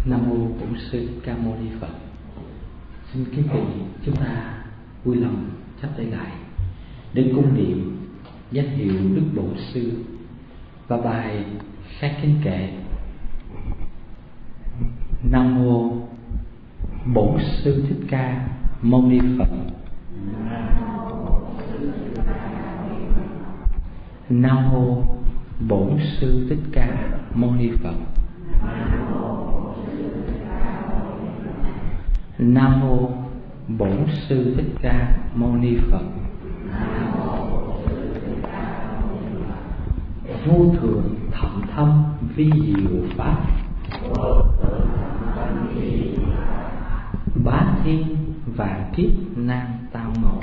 Nam mô Bổn Sư Thích Ca Mâu Ni Phật. Xin quý vị chúng ta vui lòng chắp tay lại để cung niệm danh hiệu Đức Bổn Sư và bài khai kinh kệ. Nam mô Bổn Sư Thích Ca Mâu Ni Phật. Nam mô Bổn Sư Thích Ca Mâu Ni Phật. Nam mô Bổn Sư Thích Ca Mâu Ni Phật. Vô thượng thậm thâm vi diệu pháp, bá thiên vạn kiếp nan tao ngộ.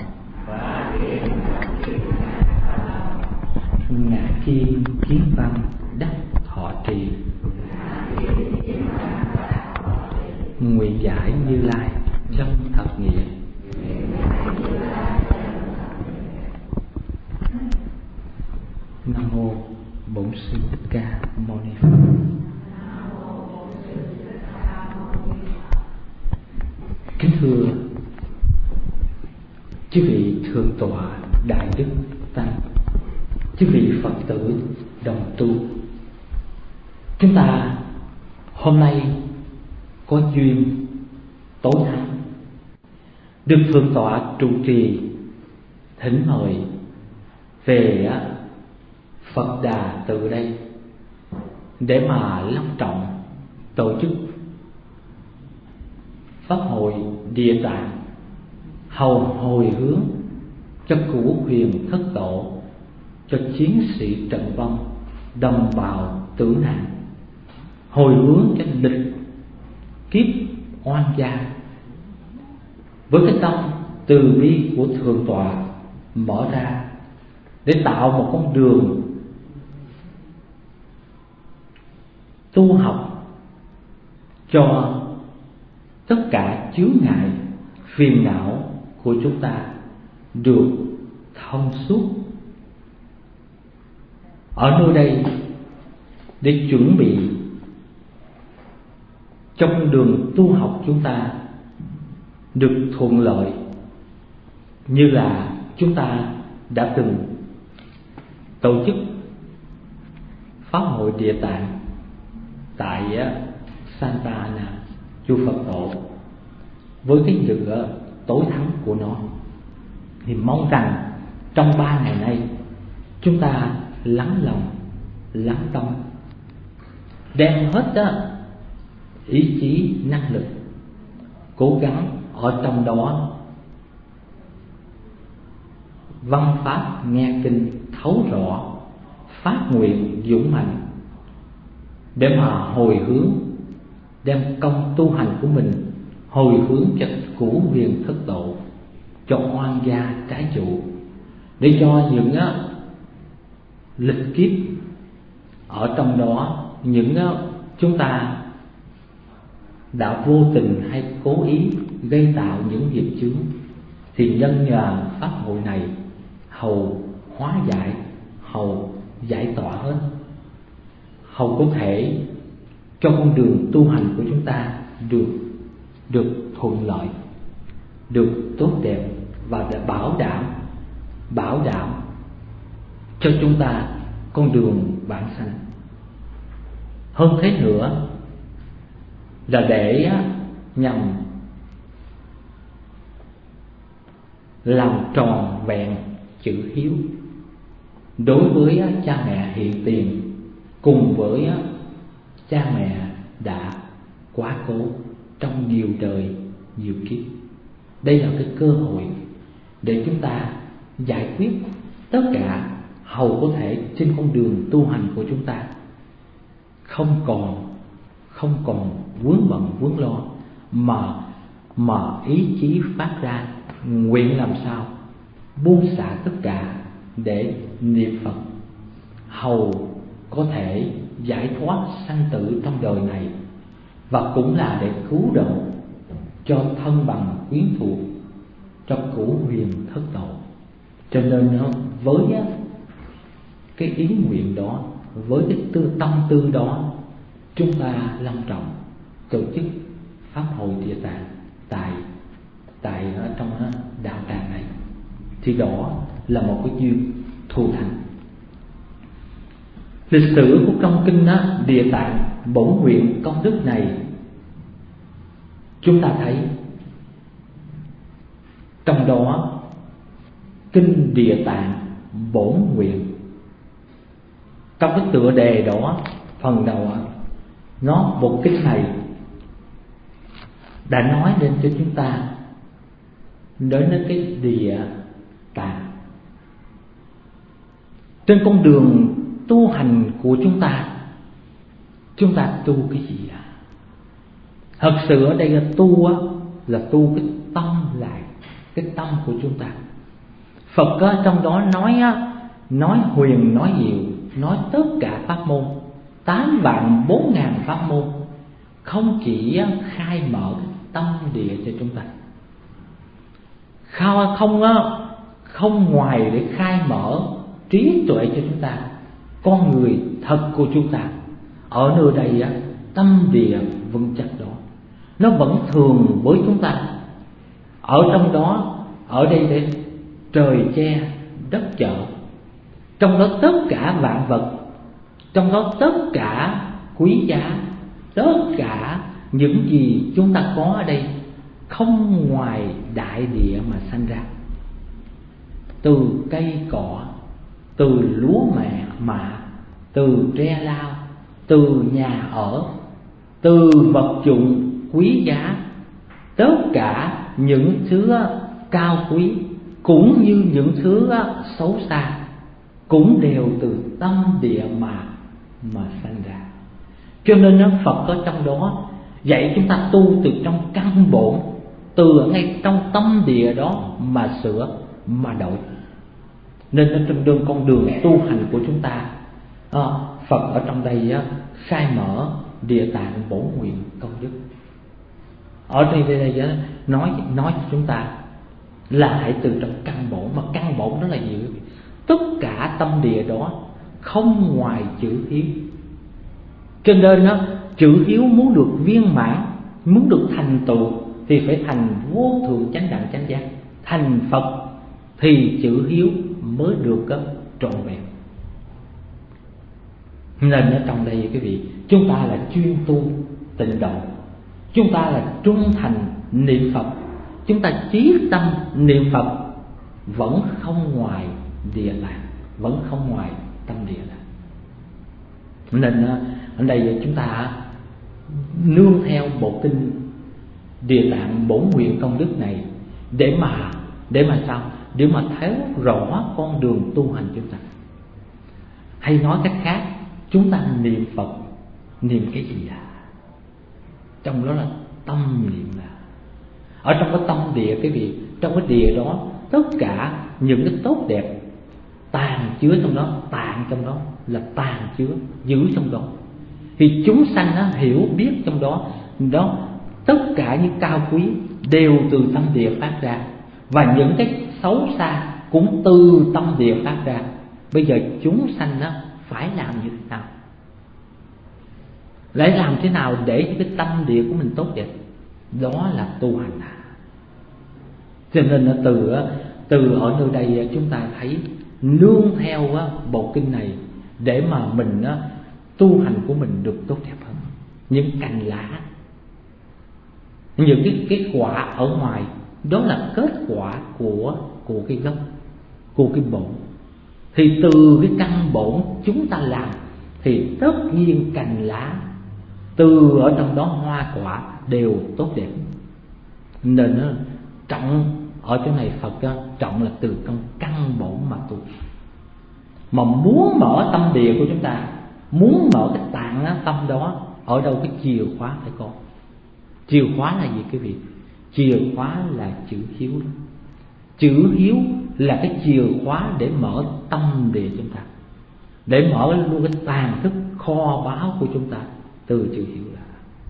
Ngã kim kiến văn đắc thọ trì, nguyện giải Như Lai chân thật nghĩa. Nam mô Bổn Sư Thích Ca Mâu Ni Phật. Kính thưa chư vị thượng tọa đại đức tăng, chư vị Phật tử đồng tu, chúng ta hôm nay có duyên tối tháng được thượng tọa trụ trì thỉnh mời về Phật Đà từ đây để mà long trọng tổ chức pháp hội Địa Tạng hầu hồi hướng cho cửu huyền thất tổ, cho chiến sĩ trận vong, đồng bào tử nạn, hồi hướng cho lịch kiếp oan gia. Với cái tâm từ bi của thượng tọa mở ra để tạo một con đường tu học cho tất cả chướng ngại phiền não của chúng ta được thông suốt. Ở nơi đây để chuẩn bị cho con đường tu học chúng ta được thuận lợi, như là chúng ta đã từng tổ chức pháp hội Địa Tạng tại Santa Ana, chùa Phật Tổ, với cái sự tối thắng của nó. Thì mong rằng trong 3 ngày nay chúng ta lắng lòng, lắng tâm, đem hết ý chí, năng lực, cố gắng ở trong đó văn pháp nghe kinh thấu rõ, phát nguyện dũng mạnh để mà hồi hướng, đem công tu hành của mình hồi hướng cho cửu huyền thất tổ, cho oan gia trái chủ, để cho những lịch kiếp ở trong đó, những chúng ta đã vô tình hay cố ý gây tạo những nghiệp chướng, thì nhân nhờ pháp hội này hầu hóa giải, hầu giải tỏa hết, hầu có thể cho con đường tu hành của chúng ta được thuận lợi, được tốt đẹp, và để bảo đảm cho chúng ta con đường vãng sanh. Hơn thế nữa là để nhằm làm tròn vẹn chữ hiếu đối với cha mẹ hiện tiền, cùng với cha mẹ đã quá cố trong nhiều đời nhiều kiếp. Đây là cái cơ hội để chúng ta giải quyết tất cả, hầu có thể trên con đường tu hành của chúng ta không còn vướng bận vướng lo, mà ý chí phát ra nguyện làm sao buông xả tất cả để niệm Phật, hầu có thể giải thoát sanh tử trong đời này, và cũng là để cứu độ cho thân bằng quyến thuộc, cho cửu huyền thất tổ. Cho nên với cái ý nguyện đó, với cái tâm tư đó, chúng ta long trọng tổ chức pháp hội Địa Tạng tại ở trong đạo tràng này, thì đó là một cái duyên thù thắng. Lịch sử của trong kinh Địa Tạng Bổn Nguyện Công Đức này, chúng ta thấy trong đó kinh Địa Tạng Bổn Nguyện, trong cái tựa đề đó, phần đầu nó bộ kinh này đã nói lên cho chúng ta đến cái Địa Tạng. Trên con đường tu hành của chúng ta tu cái gì ạ? Thật sự ở đây là tu cái tâm lại, cái tâm của chúng ta. Phật trong đó nói huyền, nói diệu, nói tất cả pháp môn, 8.400.000 pháp môn, không chỉ khai mở cái tâm địa cho chúng ta, không ngoài để khai mở trí tuệ cho chúng ta. Con người thật của chúng ta ở nơi đây tâm địa vững chắc đó, nó vẫn thường với chúng ta. Ở trong đó, ở đây để trời che đất chở, trong đó tất cả vạn vật, trong đó tất cả quý giá, tất cả những gì chúng ta có ở đây không ngoài đại địa mà sanh ra. Từ cây cỏ, từ lúa mạ, từ tre lau, từ nhà ở, từ vật dụng quý giá, tất cả những thứ cao quý cũng như những thứ xấu xa cũng đều từ tâm địa mà sanh ra. Cho nên Phật ở trong đó dạy chúng ta tu từ trong căn bổn, từ ở ngay trong tâm địa đó mà sửa, mà đổi. Nên ở trên con đường tu hành của chúng ta, Phật ở trong đây khai mở Địa Tạng Bổn Nguyện Công Đức. Ở đây nói cho chúng ta là hãy từ trong căn bổn. Mà căn bổn đó là gì? Tất cả tâm địa đó không ngoài chữ hiếu. Cho nên chữ hiếu muốn được viên mãn, muốn được thành tựu thì phải thành vô thượng chánh đẳng chánh giác. Thành Phật thì chữ hiếu mới được trọn vẹn. Nên ở trong đây quý vị, chúng ta là chuyên tu tịnh độ, chúng ta là trung thành niệm Phật, chúng ta chí tâm niệm Phật, vẫn không ngoài Địa Tạng, vẫn không ngoài tâm địa Tạng. Nên ở đây chúng ta nương theo bộ kinh Địa Tạng Bổn Nguyện Công Đức này để mà sao? Để mà thấy rõ con đường tu hành chúng ta. Hay nói cách khác, chúng ta niệm Phật, niệm cái gì trong đó là tâm niệm ở trong cái tâm địa cái vị, trong cái địa đó tất cả những cái tốt đẹp tàn chứa trong đó, tạng trong đó là tàn chứa giữ trong đó. Thì chúng sanh hiểu biết trong đó tất cả những cao quý đều từ tâm địa phát ra, và những cái xấu xa cũng từ tâm địa phát ra. Bây giờ chúng sanh phải làm như thế nào? Lại làm thế nào để cái tâm địa của mình tốt đẹp? Đó là tu hành. Cho nên từ ở nơi đây chúng ta thấy nương theo bộ kinh này để mà mình tu hành của mình được tốt đẹp hơn. Những cành lá, những cái quả ở ngoài đó là kết quả của cái gốc, của cái bổn. Thì từ cái căn bổn chúng ta làm thì tất nhiên cành lá từ ở trong đó hoa quả đều tốt đẹp. Nên trọng ở chỗ này Phật trọng là từ trong căn bổn mà tu. Mà muốn mở tâm địa của chúng ta, muốn mở cái tạng tâm đó, ở đâu cái chìa khóa phải có. Chìa khóa là gì quý vị? Chìa khóa là chữ hiếu. Chữ hiếu là cái chìa khóa để mở tâm địa chúng ta, để mở luôn cái tàng thức kho báu của chúng ta từ chữ hiếu là.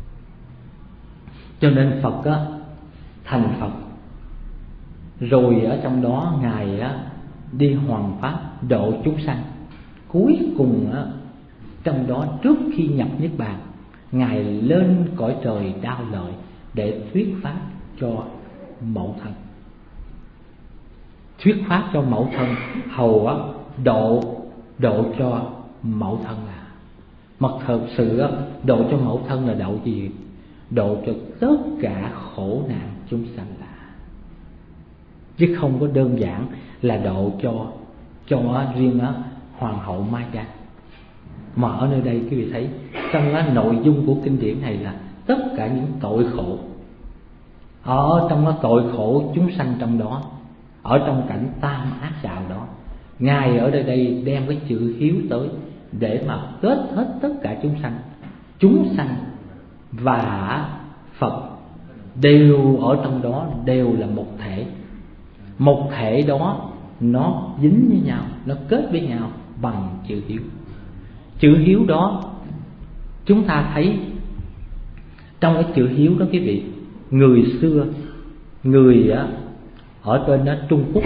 Cho nên Phật thành Phật rồi ở trong đó Ngài đi hoàn pháp độ chúng sanh. Cuối cùng trong đó trước khi nhập Niết Bàn, Ngài lên cõi trời Đao Lợi để thuyết pháp cho mẫu thân. Thuyết pháp cho mẫu thân hầu độ cho mẫu thân là mà thật sự độ cho mẫu thân là độ gì? Độ cho tất cả khổ nạn chúng sanh là, chứ không có đơn giản là độ cho riêng hoàng hậu Maya. Mà ở nơi đây quý vị thấy trong nội dung của kinh điển này là tất cả những tội khổ, ở trong tội khổ chúng sanh trong đó, ở trong cảnh tam ác đạo đó, Ngài ở đây đem cái chữ hiếu tới để mà kết hết tất cả chúng sanh và Phật đều ở trong đó, đều là một thể. Một thể đó nó dính với nhau, nó kết với nhau bằng chữ hiếu. Chữ hiếu đó chúng ta thấy trong cái chữ hiếu đó quý vị, người xưa, người ở trên Trung Quốc,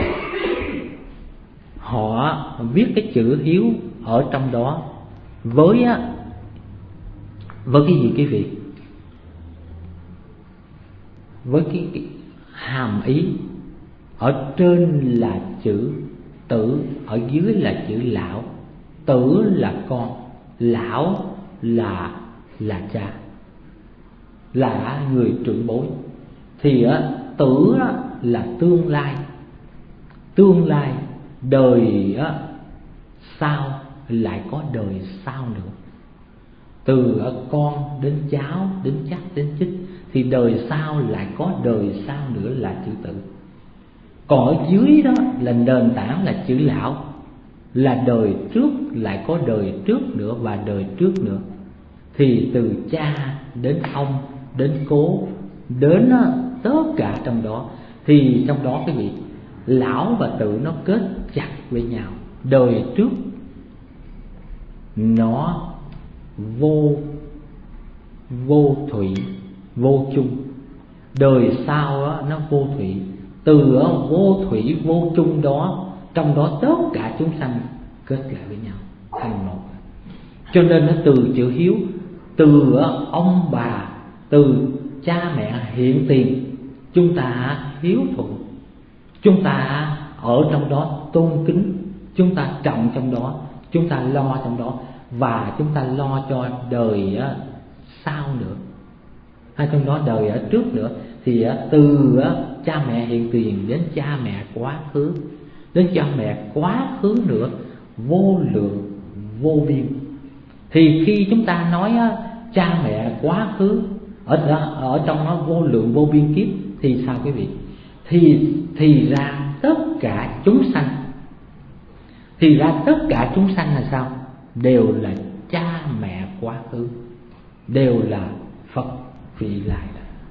họ viết cái chữ hiếu ở trong đó với cái gì quý vị? Với cái hàm ý ở trên là chữ tử, ở dưới là chữ lão. Tử là con, lão là cha, là người trưởng bối. Thì tử là tương lai, đời sau lại có đời sau nữa. Từ con đến cháu, đến chắc, đến chích, thì đời sau lại có đời sau nữa là chữ tử. Còn ở dưới đó là nền tảng là chữ lão, là đời trước lại có đời trước nữa và đời trước nữa. Thì từ cha đến ông, đến cố, đến tất cả trong đó, thì trong đó cái gì? Lão và tử nó kết chặt với nhau. Đời trước nó vô thủy, vô chung. Đời sau nó vô thủy. Từ vô thủy vô chung đó, trong đó tất cả chúng sanh kết lại với nhau thành một. Cho nên nó từ chữ hiếu, từ ông bà, từ cha mẹ hiện tiền, chúng ta hiếu thuận, chúng ta ở trong đó tôn kính, chúng ta trọng trong đó, chúng ta lo trong đó, và chúng ta lo cho đời sau nữa, hay trong đó đời ở trước nữa. Thì từ cha mẹ hiện tiền đến cha mẹ quá khứ, đến cha mẹ quá khứ nữa, vô lượng vô biên. Thì khi chúng ta nói cha mẹ quá khứ ở trong nó vô lượng vô biên kiếp, thì sao quý vị? Thì ra tất cả chúng sanh, thì ra tất cả chúng sanh là sao? Đều là cha mẹ quá khứ, đều là Phật vị lại.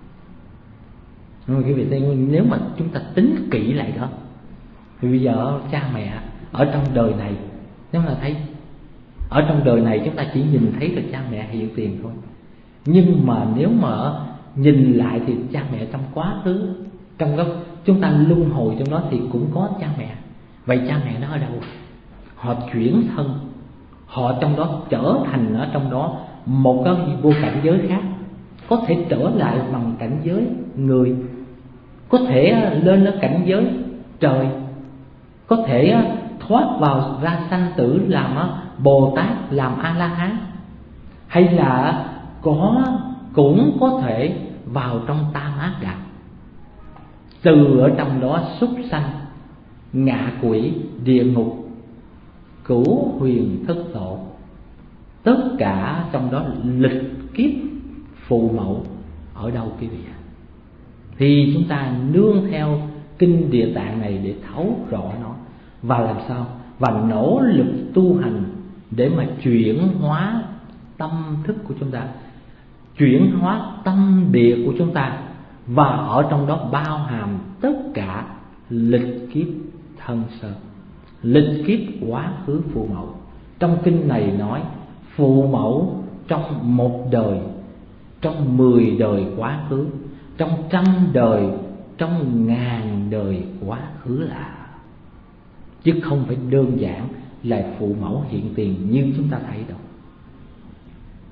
Quý vị thấy, nếu mà chúng ta tính kỹ lại đó, thì bây giờ cha mẹ ở trong đời này, nếu mà thấy ở trong đời này chúng ta chỉ nhìn thấy được cha mẹ hiện tiền thôi, nhưng mà nếu mà nhìn lại thì cha mẹ trong quá khứ, trong đó chúng ta luân hồi trong đó thì cũng có cha mẹ. Vậy cha mẹ nó ở đâu? Họ chuyển thân, họ trong đó trở thành ở trong đó một cái vô cảnh giới khác, có thể trở lại bằng cảnh giới người, có thể lên ở cảnh giới trời, có thể thoát vào ra sanh tử làm Bồ Tát, làm A La Hán, hay là cũng có thể vào trong tam ác đạo, từ ở trong đó súc sanh, ngạ quỷ, địa ngục, cửu huyền thất tổ, tất cả trong đó lịch kiếp phù mẫu ở đâu quý vị ạ? Thì chúng ta nương theo kinh Địa Tạng này để thấu rõ nó, và làm sao? Và nỗ lực tu hành để mà chuyển hóa tâm thức của chúng ta, chuyển hóa tâm địa của chúng ta, và ở trong đó bao hàm tất cả lịch kiếp thân sơ, lịch kiếp quá khứ phụ mẫu. Trong kinh này nói phụ mẫu trong một đời, trong 10 đời quá khứ, trong 100 đời, trong 1000 đời quá khứ là, chứ không phải đơn giản là phụ mẫu hiện tiền như chúng ta thấy đâu.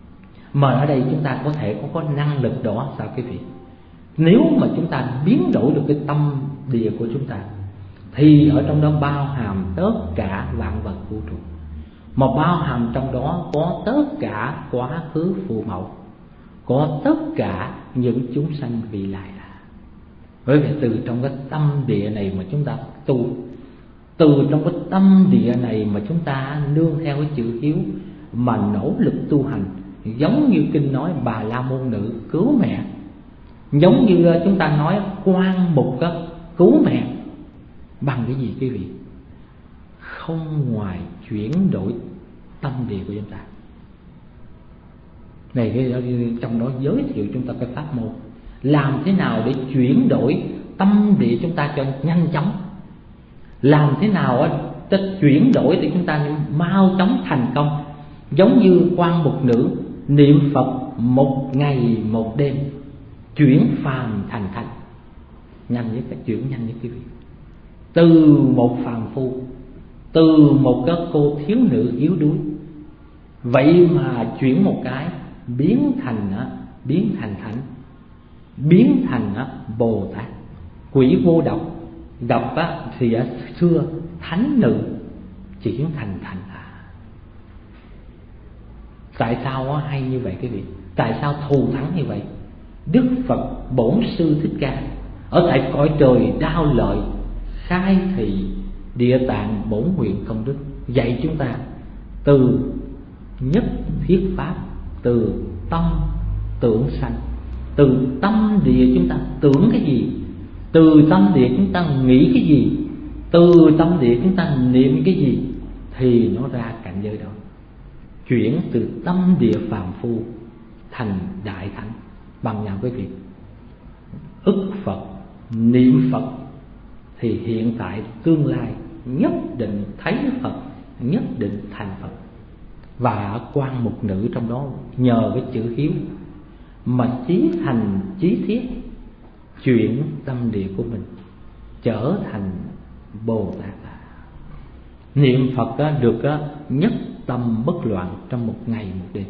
Mà ở đây chúng ta có thể có năng lực đó sao quý vị? Nếu mà chúng ta biến đổi được cái tâm địa của chúng ta, thì ở trong đó bao hàm tất cả vạn vật vũ trụ, mà bao hàm trong đó có tất cả quá khứ phụ mẫu, có tất cả những chúng sanh vị lai là. Bởi vì từ trong cái tâm địa này mà chúng ta tu, từ trong cái tâm địa này mà chúng ta nương theo cái chữ hiếu mà nỗ lực tu hành. Giống như kinh nói Bà La Môn Nữ cứu mẹ, giống như chúng ta nói Quan Mục cứu mẹ. Bằng cái gì quý vị? Không ngoài chuyển đổi tâm địa của chúng ta. Này, trong đó giới thiệu chúng ta cái pháp môn làm thế nào để chuyển đổi tâm địa chúng ta cho nhanh chóng, làm thế nào để chuyển đổi để chúng ta mau chóng thành công. Giống như Quan Mục Nữ niệm Phật 1 ngày 1 đêm, chuyển phàm thành thánh. Nhanh nhất, chuyển nhanh nhất quý vị. Từ một phàm phu, từ một cái cô thiếu nữ yếu đuối, vậy mà chuyển một cái biến thành thánh, biến thành Bồ Tát. Quỷ vô độc, độc thì xưa thánh nữ chuyển thành thánh. Tại sao hay như vậy quý vị? Tại sao thù thắng như vậy? Đức Phật Bổn Sư Thích Ca ở tại cõi trời Đao Lợi khai thị Địa Tạng Bổn Nguyện Công Đức, dạy chúng ta từ nhất thiết pháp, từ tâm tưởng sanh. Từ tâm địa chúng ta tưởng cái gì, từ tâm địa chúng ta nghĩ cái gì, từ tâm địa chúng ta niệm cái gì, thì nó ra cảnh giới đó. Chuyển từ tâm địa phàm phu thành đại thánh. Bằng nhau quý vị, ức Phật, niệm Phật, thì hiện tại tương lai nhất định thấy Phật, nhất định thành Phật. Và Quan Mục Nữ trong đó nhờ cái chữ hiếu mà chí thành chí thiết, chuyển tâm địa của mình trở thành Bồ Tát. Niệm Phật được nhất tâm bất loạn trong 1 ngày 1 đêm.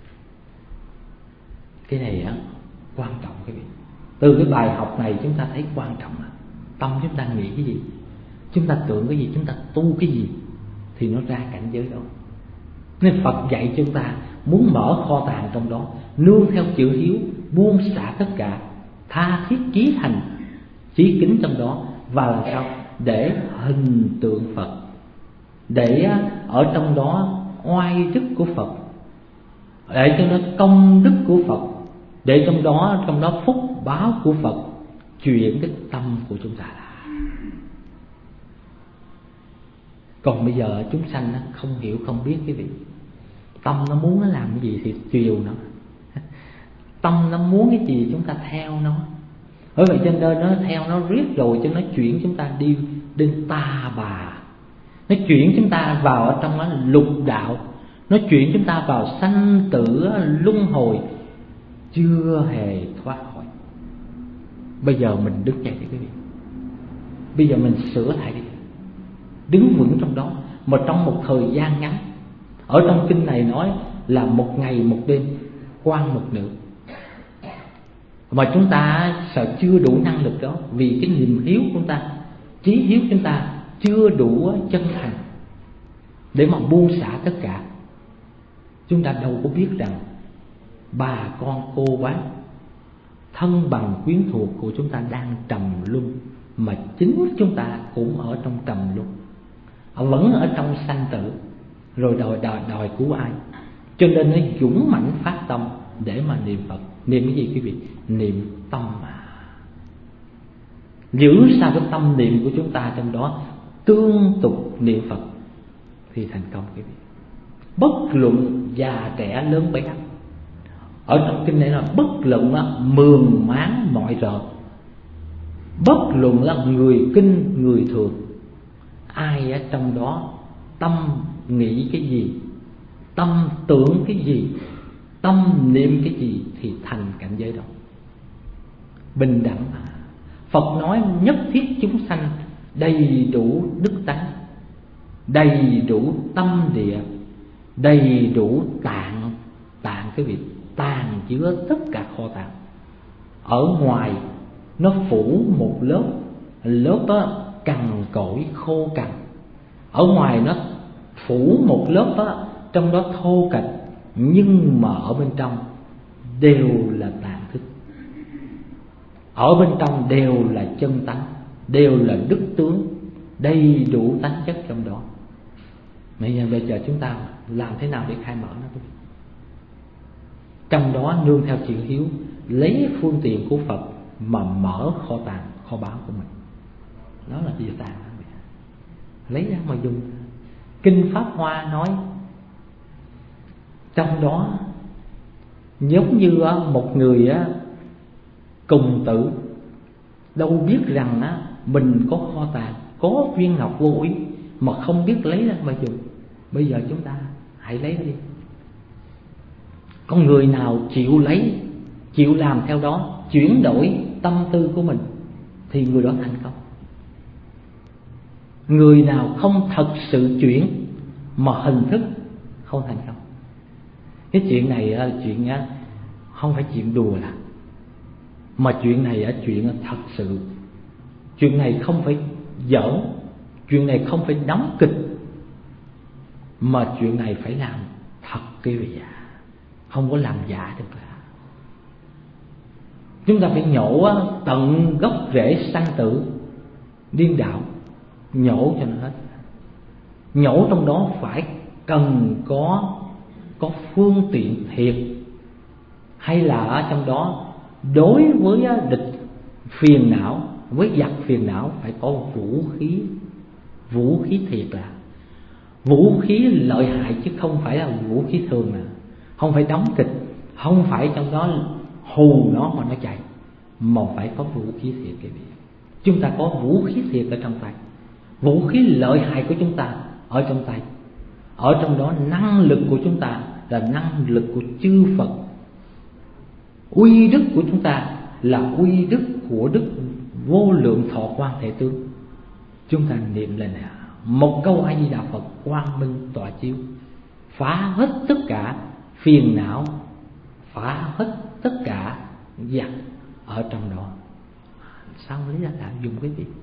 Cái này quan trọng quý vị. Từ cái bài học này chúng ta thấy quan trọng là tâm chúng ta nghĩ cái gì, chúng ta tưởng cái gì, chúng ta tu cái gì, thì nó ra cảnh giới đó. Nên Phật dạy chúng ta muốn mở kho tàng trong đó, nương theo chữ hiếu, buông xả tất cả, tha thiết chí thành, chí kính trong đó. Và làm sao? Để hình tượng Phật, để ở trong đó oai đức của Phật, để trong đó công đức của Phật, để trong đó phúc báo của Phật chuyển cái tâm của chúng ta ra. Còn bây giờ chúng sanh không hiểu không biết quý vị. Tâm nó muốn nó làm cái gì thì chiều nó, tâm nó muốn cái gì chúng ta theo nó. Bởi vậy cho nên nó theo nó riết rồi cho nó chuyển chúng ta đi đến ta bà, nó chuyển chúng ta vào ở trong nó lục đạo, nó chuyển chúng ta vào sanh tử luân hồi, chưa hề thoát khỏi. Bây giờ mình đứng dậy đi quý vị, bây giờ mình sửa lại đi, đứng vững trong đó. Mà trong một thời gian ngắn, ở trong kinh này nói là 1 ngày 1 đêm Quan Mục Nữ, mà chúng ta sợ chưa đủ năng lực đó. Vì cái niềm hiếu của chúng ta, chí hiếu chúng ta chưa đủ chân thành để mà buông xả tất cả. Chúng ta đâu có biết rằng bà con cô bác, thân bằng quyến thuộc của chúng ta đang trầm luân, mà chính chúng ta cũng ở trong trầm luân, vẫn ở trong sanh tử, rồi đòi cứu ai. Cho nên nó dũng mãnh phát tâm để mà niệm Phật. Niệm cái gì quý vị? Niệm tâm mà. Giữ sao cái tâm niệm của chúng ta trong đó tương tục niệm Phật thì thành công quý vị. Bất luận già trẻ lớn bé, ở trong kinh này là bất luận mường máng mọi rợ, bất luận là người kinh người thường, ai ở trong đó tâm nghĩ cái gì, tâm tưởng cái gì, tâm niệm cái gì thì thành cảnh giới đó. Bình đẳng mà. Phật nói nhất thiết chúng sanh đầy đủ đức tánh, đầy đủ tâm địa, đầy đủ tạng cái việc tàn chứa tất cả kho tàng. Ở ngoài nó phủ một lớp đó cằn cỗi khô cằn. Ở ngoài nó phủ một lớp đó, trong đó thô kệch, nhưng mà ở bên trong đều là tàn thức. Ở bên trong đều là chân tánh, đều là đức tướng, đầy đủ tánh chất trong đó. Bây giờ chúng ta làm thế nào để khai mở nó? Trong đó nương theo chữ hiếu, lấy phương tiện của Phật mà mở kho tàng, kho báu của mình. Đó là địa tạng. Lấy ra mà dùng. Kinh Pháp Hoa nói trong đó giống như một người cùng tử, đâu biết rằng mình có kho tàng, có viên ngọc vô úy mà không biết lấy ra mà dùng. Bây giờ chúng ta hãy lấy đi. Con người nào chịu lấy, chịu làm theo đó, chuyển đổi tâm tư của mình thì người đó thành công. Người nào không thật sự chuyển mà hình thức không thành công. Cái chuyện này là chuyện không phải chuyện đùa là, mà chuyện này là chuyện thật sự. Chuyện này không phải giỡn, chuyện này không phải đóng kịch, mà chuyện này phải làm thật quý vị ạ. Không có làm giả được là. Chúng ta phải nhổ tận gốc rễ sanh tử điên đạo, nhổ cho nó hết. Nhổ trong đó phải cần có phương tiện thiệt, hay là ở trong đó đối với địch phiền não, với giặc phiền não phải có vũ khí thiệt, là vũ khí lợi hại chứ không phải là vũ khí thường, là không phải đóng kịch, không phải trong đó hù nó mà nó chạy, mà phải có vũ khí thiệt. Cái gì chúng ta có vũ khí thiệt ở trong tay, vũ khí lợi hại của chúng ta ở trong tay. Ở trong đó năng lực của chúng ta là năng lực của chư Phật, uy đức của chúng ta là uy đức của Đức Vô Lượng Thọ Quan Thể Tướng. Chúng ta niệm lên một câu A Di Đà Phật, quang minh tọa chiếu, phá hết tất cả phiền não, phá hết tất cả giặc ở trong đó. Sao lấy ra là dùng cái gì?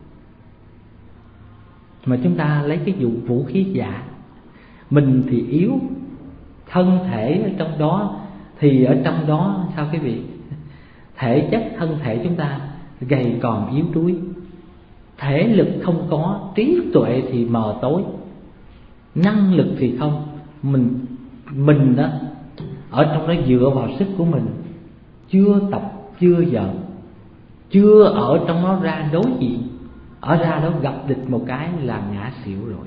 Mà chúng ta lấy cái vũ khí giả. Mình thì yếu, thân thể ở trong đó thì ở trong đó sao quý vị? Thể chất thân thể chúng ta gầy còm yếu đuối, thể lực không có, trí tuệ thì mờ tối, năng lực thì không. Mình đó ở trong đó dựa vào sức của mình, chưa tập, chưa dở, chưa ở trong đó ra đối diện, ở ra đó gặp địch một cái là ngã xỉu rồi.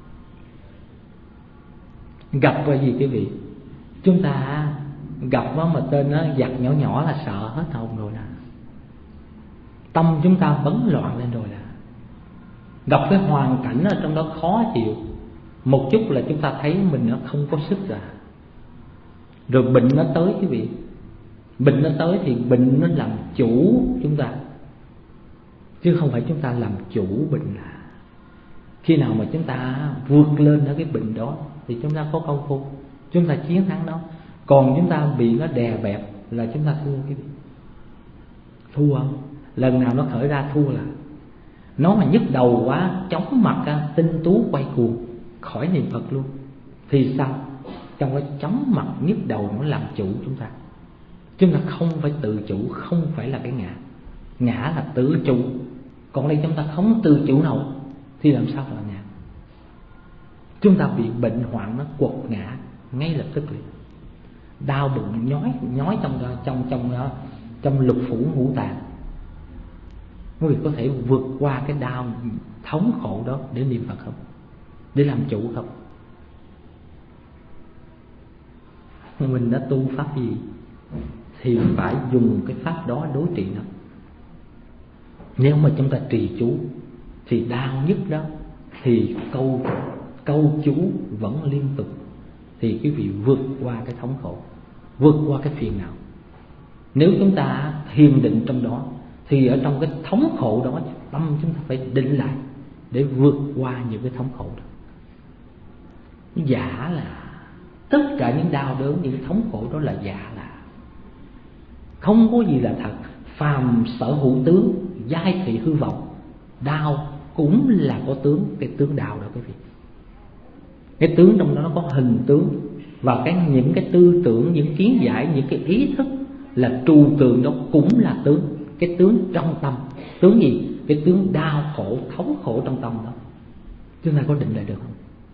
Gặp cái gì quý vị? Chúng ta gặp nó mà tên nó giặc nhỏ nhỏ là sợ hết hồn rồi nè. Tâm chúng ta bấn loạn lên rồi nè. Gặp cái hoàn cảnh ở trong đó khó chịu một chút là chúng ta thấy mình nó không có sức rồi bệnh nó tới quý vị. Bệnh nó tới thì bệnh nó làm chủ chúng ta, chứ không phải chúng ta làm chủ bệnh. Là khi nào mà chúng ta vượt lên ở cái bệnh đó thì chúng ta có công phu, chúng ta chiến thắng nó. Còn chúng ta bị nó đè bẹp là chúng ta thua cái gì? Thua không? Lần nào nó khởi ra thua là nó mà nhức đầu quá, chóng mặt tinh tú quay cuồng, khỏi niệm Phật luôn. Thì sao? Trong cái chóng mặt nhức đầu nó làm chủ chúng ta. Chúng ta không phải tự chủ, không phải là cái ngã. Ngã là tự chủ. Còn đây chúng ta không tự chủ nào thì làm sao là ngã? Chúng ta bị bệnh hoạn nó quật ngã ngay lập tức liền. Đau bụng nhói trong lục phủ ngũ tạng. Quý vị có thể vượt qua cái đau thống khổ đó để niệm Phật không? Để làm chủ không? Mình đã tu pháp gì thì phải dùng cái pháp đó đối trị nó. Nếu mà chúng ta trì chú thì đau nhức đó thì câu chú vẫn liên tục, thì quý vị vượt qua cái thống khổ, vượt qua cái phiền não. Nếu chúng ta thiền định trong đó thì ở trong cái thống khổ đó tâm chúng ta phải định lại để vượt qua những cái thống khổ đó. Giả là tất cả những đau đớn, những thống khổ đó là giả, là Không có gì là thật. Phàm sở hữu tướng, giai thị hư vọng. Đạo cũng là có tướng, cái tướng đạo đó quý vị. Cái tướng trong đó nó có hình tướng, và những cái tư tưởng, những kiến giải, những cái ý thức là trừu tượng đó cũng là tướng. Cái tướng trong tâm. Tướng gì? Cái tướng đau khổ, thống khổ trong tâm đó. Chúng ta có định lại được không?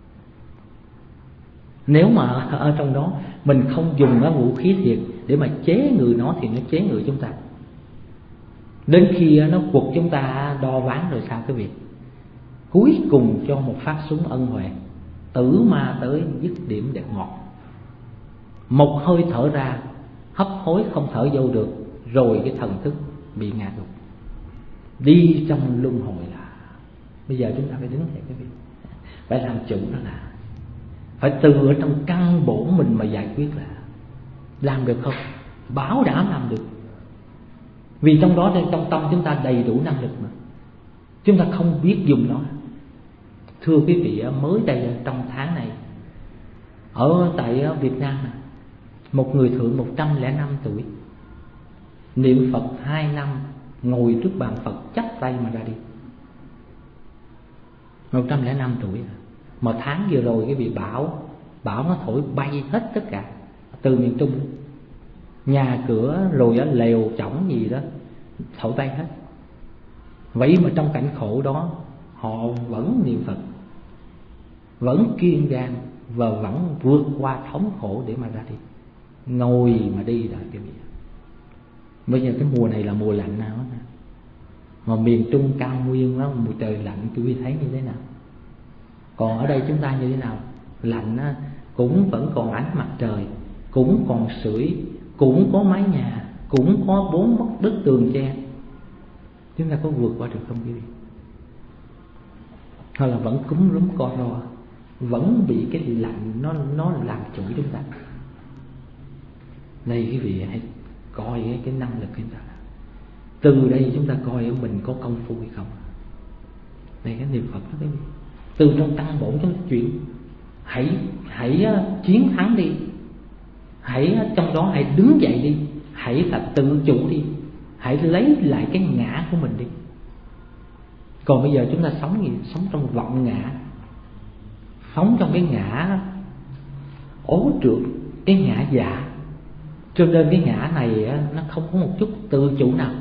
Nếu mà ở trong đó mình không dùng cái vũ khí thiệt để mà chế ngự nó, thì nó chế ngự chúng ta. Đến khi nó quật chúng ta đo ván rồi sao quý vị? Cuối cùng cho một phát súng ân huệ, tử ma tới dứt điểm đẹp ngọt. Một hơi thở ra, hấp hối không thở vô được, rồi cái thần thức bị ngã gục. Đi trong luân hồi là bây giờ chúng ta phải đứng dậy quý vị, phải làm chủ nó, là phải từ ở trong căn bổn mình mà giải quyết. Là làm được không? Bảo đảm làm được. Vì trong đó, trong tâm chúng ta đầy đủ năng lực mà chúng ta không biết dùng nó. Thưa quý vị, mới đây trong tháng này ở tại Việt Nam, một người thượng 105 tuổi niệm Phật 2 năm, ngồi trước bàn Phật chắp tay mà ra đi. 105 tuổi mà tháng vừa rồi cái bị bão nó thổi bay hết tất cả từ miền Trung, nhà cửa rồi lều chõng gì đó thổi bay hết. Vậy mà trong cảnh khổ đó họ vẫn niệm Phật, vẫn kiên gan và vẫn vượt qua thống khổ để mà ra đi, ngồi mà đi là cái gì. Bây giờ cái mùa này là mùa lạnh nào đó, mà miền Trung cao nguyên đó, mùa trời lạnh quý vị thấy như thế nào. Còn ở đây chúng ta như thế nào? Lạnh á, cũng vẫn còn ánh mặt trời, cũng còn sưởi, cũng có mái nhà, cũng có 4 bức tường che. Chúng ta có vượt qua được không quý vị? Hay là vẫn cúm rúm co ro, vẫn bị cái lạnh nó làm chủ chúng ta? Đây quý vị hãy coi cái năng lực chúng ta. Từ đây chúng ta coi mình có công phu hay không. Đây cái niệm Phật đó quý vị. Từ trong căn bổn chúng ta chuyển. Hãy chiến thắng đi. Hãy trong đó hãy đứng dậy đi. Hãy là tự chủ đi. Hãy lấy lại cái ngã của mình đi. Còn bây giờ chúng ta sống gì? Sống trong vọng ngã, sống trong cái ngã ố trượt, cái ngã giả. Cho nên cái ngã này nó không có một chút tự chủ nào,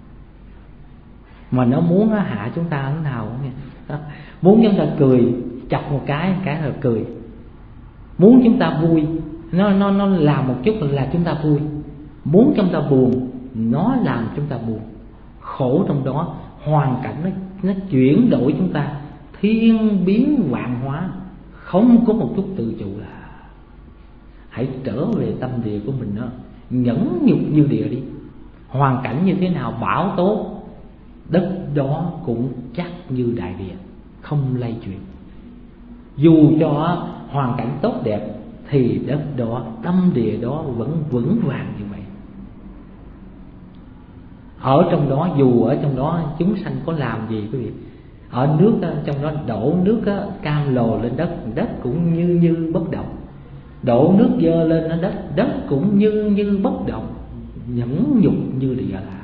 mà nó muốn hạ chúng ta thế nào. Muốn chúng ta cười, chọc một cái là cười. Muốn chúng ta vui, nó làm một chút là chúng ta vui. Muốn chúng ta buồn, nó làm chúng ta buồn. Khổ trong đó, hoàn cảnh nó chuyển đổi chúng ta, thiên biến vạn hóa, không có một chút tự chủ. Là hãy trở về tâm địa của mình đó, nhẫn nhục như địa đi. Hoàn cảnh như thế nào bão tố, đất đó cũng chắc như đại địa, không lay chuyển. Dù cho hoàn cảnh tốt đẹp thì đất đó, tâm địa đó vẫn vững vàng như vậy. Ở trong đó, dù ở trong đó chúng sanh có làm gì quý vị, ở nước trong đó đổ nước cam lồ lên đất, đất cũng như bất động. Đổ nước dơ lên nó đất, đất cũng như bất động, nhẫn nhục như địa. Là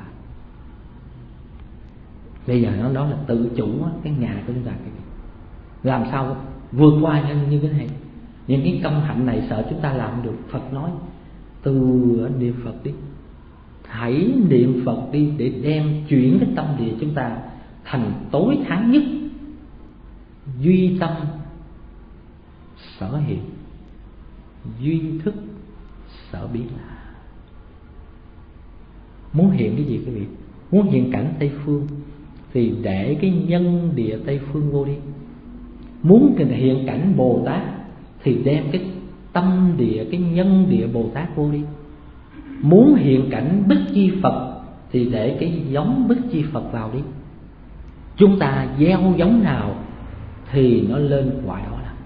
bây giờ nó đó là tự chủ cái ngã của chúng ta. Làm sao vượt qua như thế này? Những cái công hạnh này sợ chúng ta làm được. Phật nói từ niệm Phật đi, hãy niệm Phật đi, để đem chuyển cái tâm địa chúng ta thành tối thắng nhất. Duy tâm sở hiện, duy thức sở biến. Là muốn hiện cái gì quý vị? Muốn hiện cảnh Tây Phương thì để cái nhân địa Tây Phương vô đi. Muốn hiện cảnh Bồ Tát thì đem cái tâm địa, cái nhân địa Bồ Tát vô đi. Muốn hiện cảnh Bích Chi Phật thì để cái giống Bích Chi Phật vào đi. Chúng ta gieo giống nào thì nó lên quả đó. Là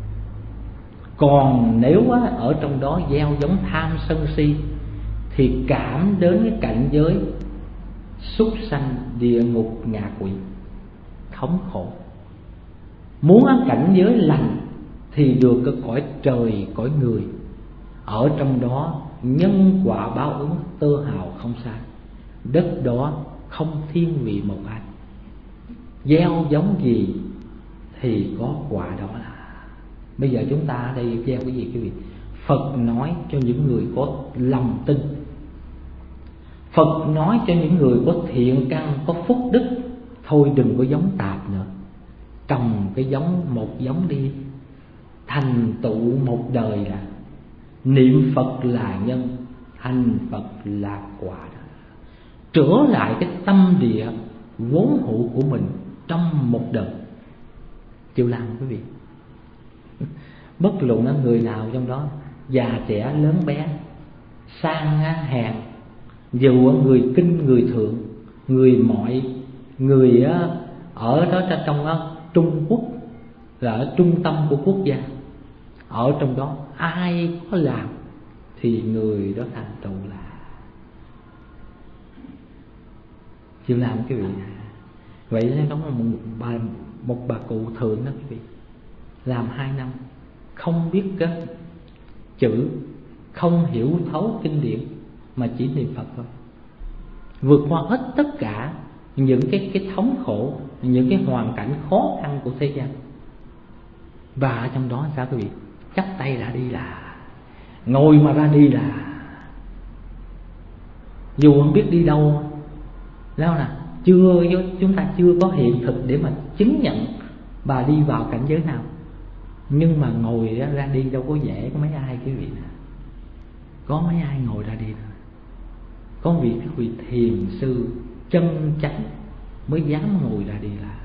còn nếu ở trong đó gieo giống tham sân si thì cảm đến cái cảnh giới súc sanh, địa ngục, ngạ quỷ, thống khổ. Muốn cảnh giới lành thì được cái cõi trời, cõi người. Ở trong đó nhân quả báo ứng tơ hào không sai. Đất đó không thiên vị một ai, gieo giống gì thì có quả đó là. Bây giờ chúng ta ở đây gieo cái gì quý vị? Phật nói cho những người có lòng tin, Phật nói cho những người có thiện căn, có phúc đức. Thôi đừng có giống tạp nữa, trồng cái giống, một giống đi, thành tựu một đời là niệm Phật là nhân, hành Phật là quả đó. Trở lại cái tâm địa vốn hữu của mình trong một đời. Chịu làm quý vị. Bất luận ở người nào trong đó, già trẻ lớn bé, sang hèn, dù người kinh người thượng, người mọi, người ở đó trong Trung Quốc, là ở trung tâm của quốc gia, ở trong đó ai có làm thì người đó thành tựu là. Chịu làm quý vị. Vậy nên có một bà cụ thượng đó quý vị, làm 2 năm không biết chữ, không hiểu thấu kinh điển, mà chỉ niệm Phật thôi, vượt qua hết tất cả những cái thống khổ, những cái hoàn cảnh khó khăn của thế gian. Và ở trong đó sao quý vị? Chắp tay ra đi là, ngồi mà ra đi là, dù không biết đi đâu đâu nè, chúng ta chưa có hiện thực để mà chứng nhận bà đi vào cảnh giới nào, nhưng mà ngồi ra đi đâu có dễ. Có mấy ai quý vị? Có mấy ai ngồi ra đi? Có vị quý vị thiền sư chân chánh mới dám ngồi ra đi là.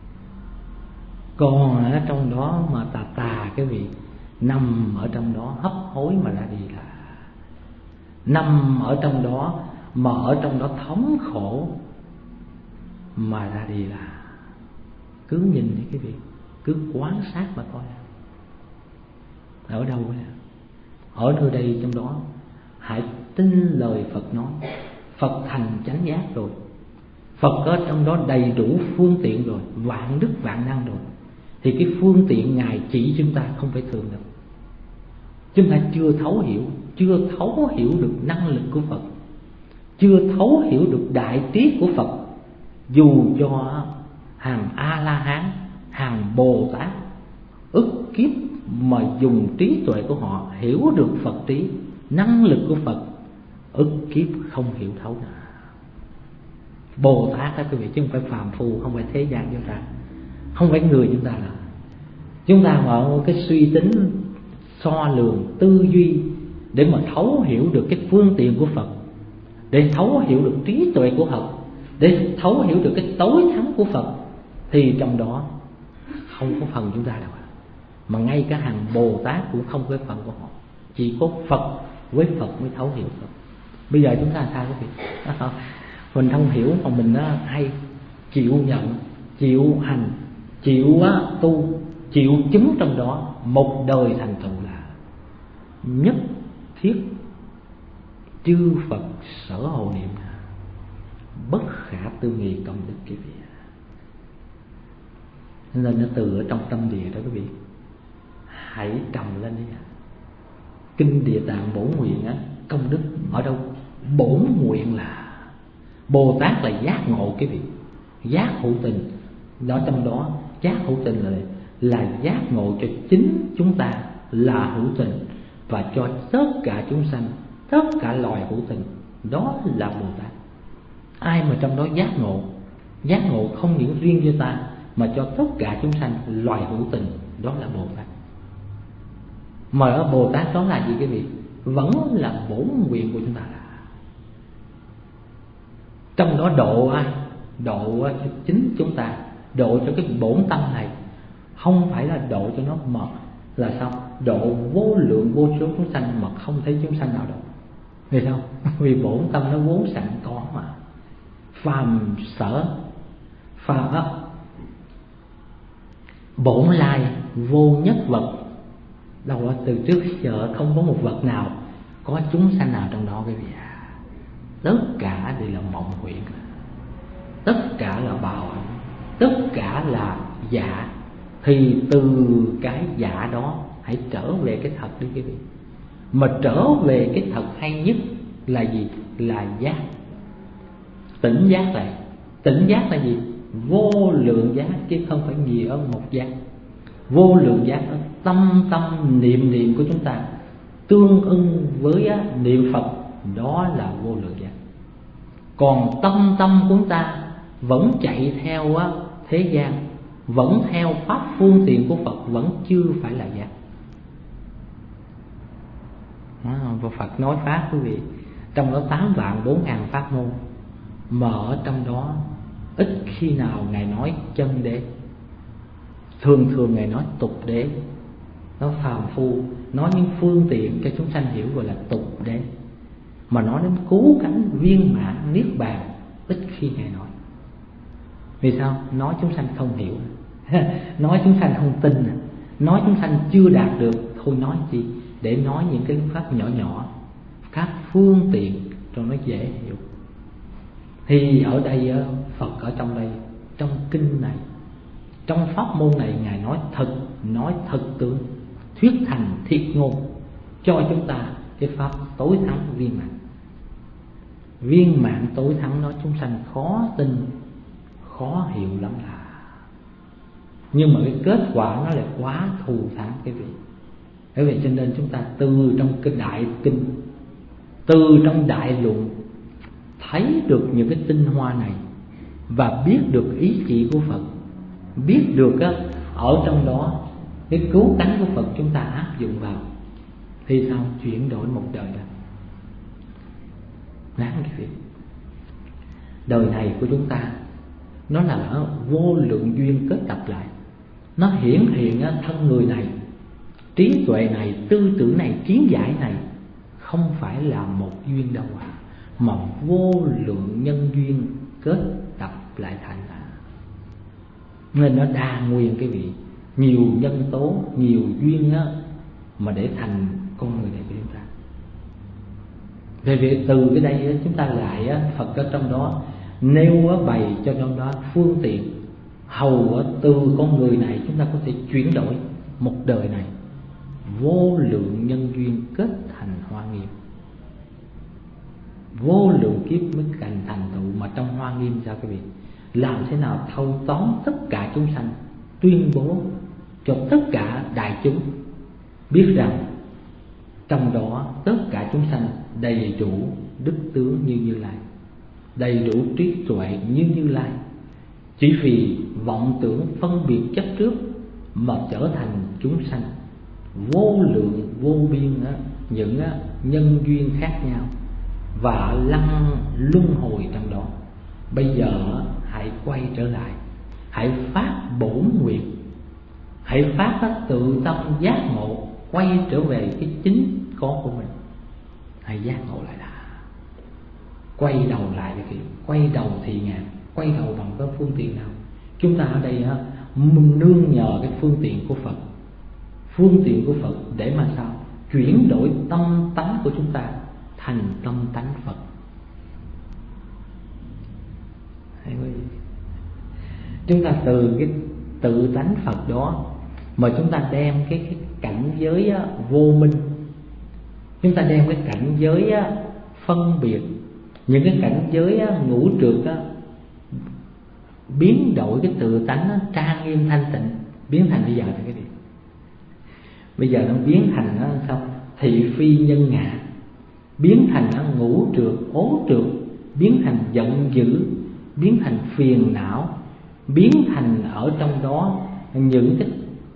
Còn ở trong đó mà tà cái vị nằm ở trong đó hấp hối mà ra đi là, nằm ở trong đó mà ở trong đó thống khổ mà ra đi là. Cứ nhìn đi quý vị, cứ quan sát mà coi. Ở đâu vậy? Ở nơi đây trong đó, hãy tin lời Phật nói. Phật thành chánh giác rồi, Phật ở trong đó đầy đủ phương tiện rồi, vạn đức vạn năng rồi, thì cái phương tiện Ngài chỉ chúng ta không phải thường đâu. Chúng ta chưa thấu hiểu được năng lực của Phật, chưa thấu hiểu được đại trí của Phật. Dù cho hàng A-la-hán, hàng Bồ Tát ức kiếp mà dùng trí tuệ của họ hiểu được Phật trí, năng lực của Phật, ức kiếp không hiểu thấu nào. Bồ Tát đó quý vị, chứ không phải phàm phu, không phải thế gian chúng ta, không phải người chúng ta là. Chúng ta mà cái suy tính, so lường, tư duy để mà thấu hiểu được cái phương tiện của Phật, để thấu hiểu được trí tuệ của Phật, để thấu hiểu được cái tối thắng của Phật, thì trong đó không có phần chúng ta đâu. Mà ngay cả hàng Bồ Tát cũng không có phần của họ. Chỉ có Phật với Phật mới thấu hiểu Phật. Bây giờ chúng ta sao quý vị? Mình không hiểu mà mình hay chịu nhận, chịu hành, chịu tu, chịu chứng trong đó, một đời thành tựu là nhất thiết chư Phật sở hộ niệm, bất khả tư nghị công đức quý vị. Nên nó từ ở trong tâm địa đó quý vị, hãy trầm lên đi. Kinh Địa Tạng Bổn Nguyện công đức ở đâu? Bổn nguyện là Bồ Tát là giác ngộ quý vị, giác hữu tình. Đó trong đó giác hữu tình là giác ngộ cho chính chúng ta là hữu tình, và cho tất cả chúng sanh, tất cả loài hữu tình. Đó là Bồ Tát. Ai mà trong đó giác ngộ không những riêng cho ta mà cho tất cả chúng sanh loài hữu tình, đó là Bồ Tát. Mà ở Bồ Tát đó là gì quý vị? Vẫn là bổn nguyện của chúng ta. Trong đó độ ai? Độ cho chính chúng ta, độ cho cái bổn tâm này. Không phải là độ cho nó mật là sao? Độ vô lượng vô số chúng sanh mà không thấy chúng sanh nào đâu. Vì sao? Vì bổn tâm nó vốn sẵn có mà. Phàm sở bổn lai vô nhất vật. Đâu đó từ trước giờ không có một vật nào có chúng sanh nào trong đó quý vị à. Tất cả đều là mộng huyễn, tất cả là bào ảnh, tất cả là giả. Thì từ cái giả đó hãy trở về cái thật đi quý vị. mà trở về cái thật hay nhất là gì? Là giác. Tỉnh giác lại. Tỉnh giác là gì? Vô lượng giác chứ không phải gì ở một giác. Vô lượng giác đó, tâm niệm niệm của chúng ta tương ưng với niệm Phật, đó là vô lượng giác. Còn tâm của chúng ta vẫn chạy theo thế gian, vẫn theo pháp phương tiện của Phật, vẫn chưa phải là giác. Và Phật nói pháp quý vị, trong đó 8.400.000 pháp môn, mà ở trong đó ít khi nào Ngài nói chân đế. Thường Ngài nói tục đế, nói phàm phu, nói những phương tiện cho chúng sanh hiểu gọi là tục đế. Mà nói đến cứu cánh viên mãn niết bàn, ít khi Ngài nói. Vì sao? Nói chúng sanh không hiểu, nói chúng sanh không tin, nói chúng sanh chưa đạt được. Thôi nói chi, để nói những cái pháp nhỏ nhỏ, các phương tiện cho nó dễ hiểu. Thì ở đây Phật ở trong đây, trong kinh này, trong pháp môn này, Ngài nói thực tướng, thuyết thành thiết ngôn cho chúng ta cái pháp tối thắng viên mãn. Viên mãn tối thắng nói chúng sanh khó tin, khó hiểu lắm là. Nhưng mà cái kết quả nó lại quá thù thắng quý vị. Bởi vậy cho nên chúng ta từ trong cái đại kinh, từ trong đại luận thấy được những cái tinh hoa này, và biết được ý chỉ của Phật, biết được ở trong đó cái cứu cánh của Phật chúng ta áp dụng vào, thì sao? Chuyển đổi một đời đó. Đáng quý vị, đời này của chúng ta nó là vô lượng duyên kết tập lại. Nó hiển hiện thân người này, trí tuệ này, tư tưởng này, kiến giải này không phải là một duyên đâu mà vô lượng nhân duyên kết tập lại thành nên nó đa nguyên quý vị. Nhiều nhân tố, nhiều duyên mà để thành con người này của chúng ta. Vì vậy từ cái đây chúng ta lại Phật ở trong đó nêu bày cho trong đó phương tiện hầu từ con người này chúng ta có thể chuyển đổi một đời này vô lượng nhân duyên kết thành Hoa Nghiêm. Vô lượng kiếp mới thành tựu. Mà trong Hoa Nghiêm sao quý vị? Làm thế nào thâu tóm tất cả chúng sanh, tuyên bố cho tất cả đại chúng biết rằng trong đó tất cả chúng sanh đầy đủ đức tướng như Như Lai, đầy đủ trí tuệ như Như Lai. Chỉ vì vọng tưởng phân biệt chấp trước mà trở thành chúng sanh vô lượng vô biên những nhân duyên khác nhau và lăn luân hồi trong đó. Bây giờ hãy quay trở lại, hãy phát bổn nguyện, hãy phát tự tâm giác ngộ, quay trở về cái chính có của mình. Hãy giác ngộ lại đã, quay đầu lại cái kiểu, quay đầu thị ngạn, quay đầu bằng cái phương tiện nào? Chúng ta ở đây nương nhờ cái phương tiện của Phật, phương tiện của Phật để mà sao? Chuyển đổi tâm tánh của chúng ta thành tâm tánh Phật. Chúng ta từ cái tự tánh Phật đó mà chúng ta đem cái cảnh giới vô minh, chúng ta đem cái cảnh giới phân biệt, những cái cảnh giới ngũ trược biến đổi cái tự tánh trang nghiêm thanh tịnh, biến thành bây giờ là cái gì? Bây giờ nó biến thành sao? Thị phi nhân ngã, biến thành ngũ trược ố trược, biến thành giận dữ, biến thành phiền não, biến thành ở trong đó những cái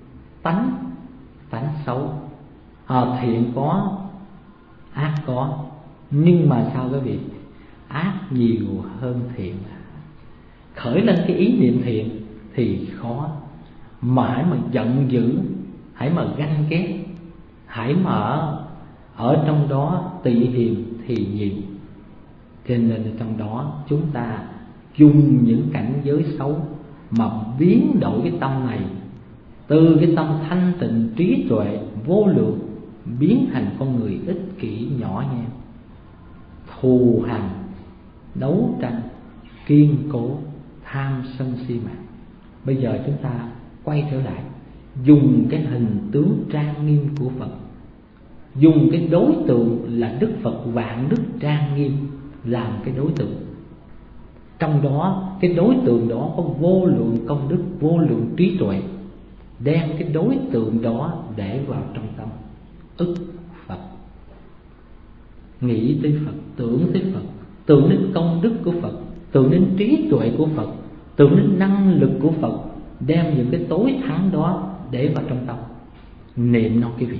tánh xấu. Thiện có, ác có, nhưng mà sao quý vị? Ác nhiều hơn thiện. Khởi lên cái ý niệm thiện thì khó, mà hãy mà giận dữ, hãy mà ganh ghét, hãy mà ở trong đó tị hiềm thì nhiều. Cho nên trong đó chúng ta dùng những cảnh giới xấu mà biến đổi cái tâm này, từ cái tâm thanh tịnh trí tuệ vô lượng biến thành con người ích kỷ nhỏ nhen, thù hằn, đấu tranh, kiên cố, tham sân si mạng. Bây giờ chúng ta quay trở lại, dùng cái hình tướng trang nghiêm của Phật, dùng cái đối tượng là Đức Phật vạn đức trang nghiêm làm cái đối tượng. Trong đó cái đối tượng đó có vô lượng công đức, vô lượng trí tuệ. Đem cái đối tượng đó để vào trong tâm, ức Phật, nghĩ tới Phật, tưởng tới Phật, tưởng đến công đức của Phật, tưởng đến trí tuệ của Phật, tưởng đến năng lực của Phật. Đem những cái tối thắng đó để vào trong tâm, niệm nó quý vị.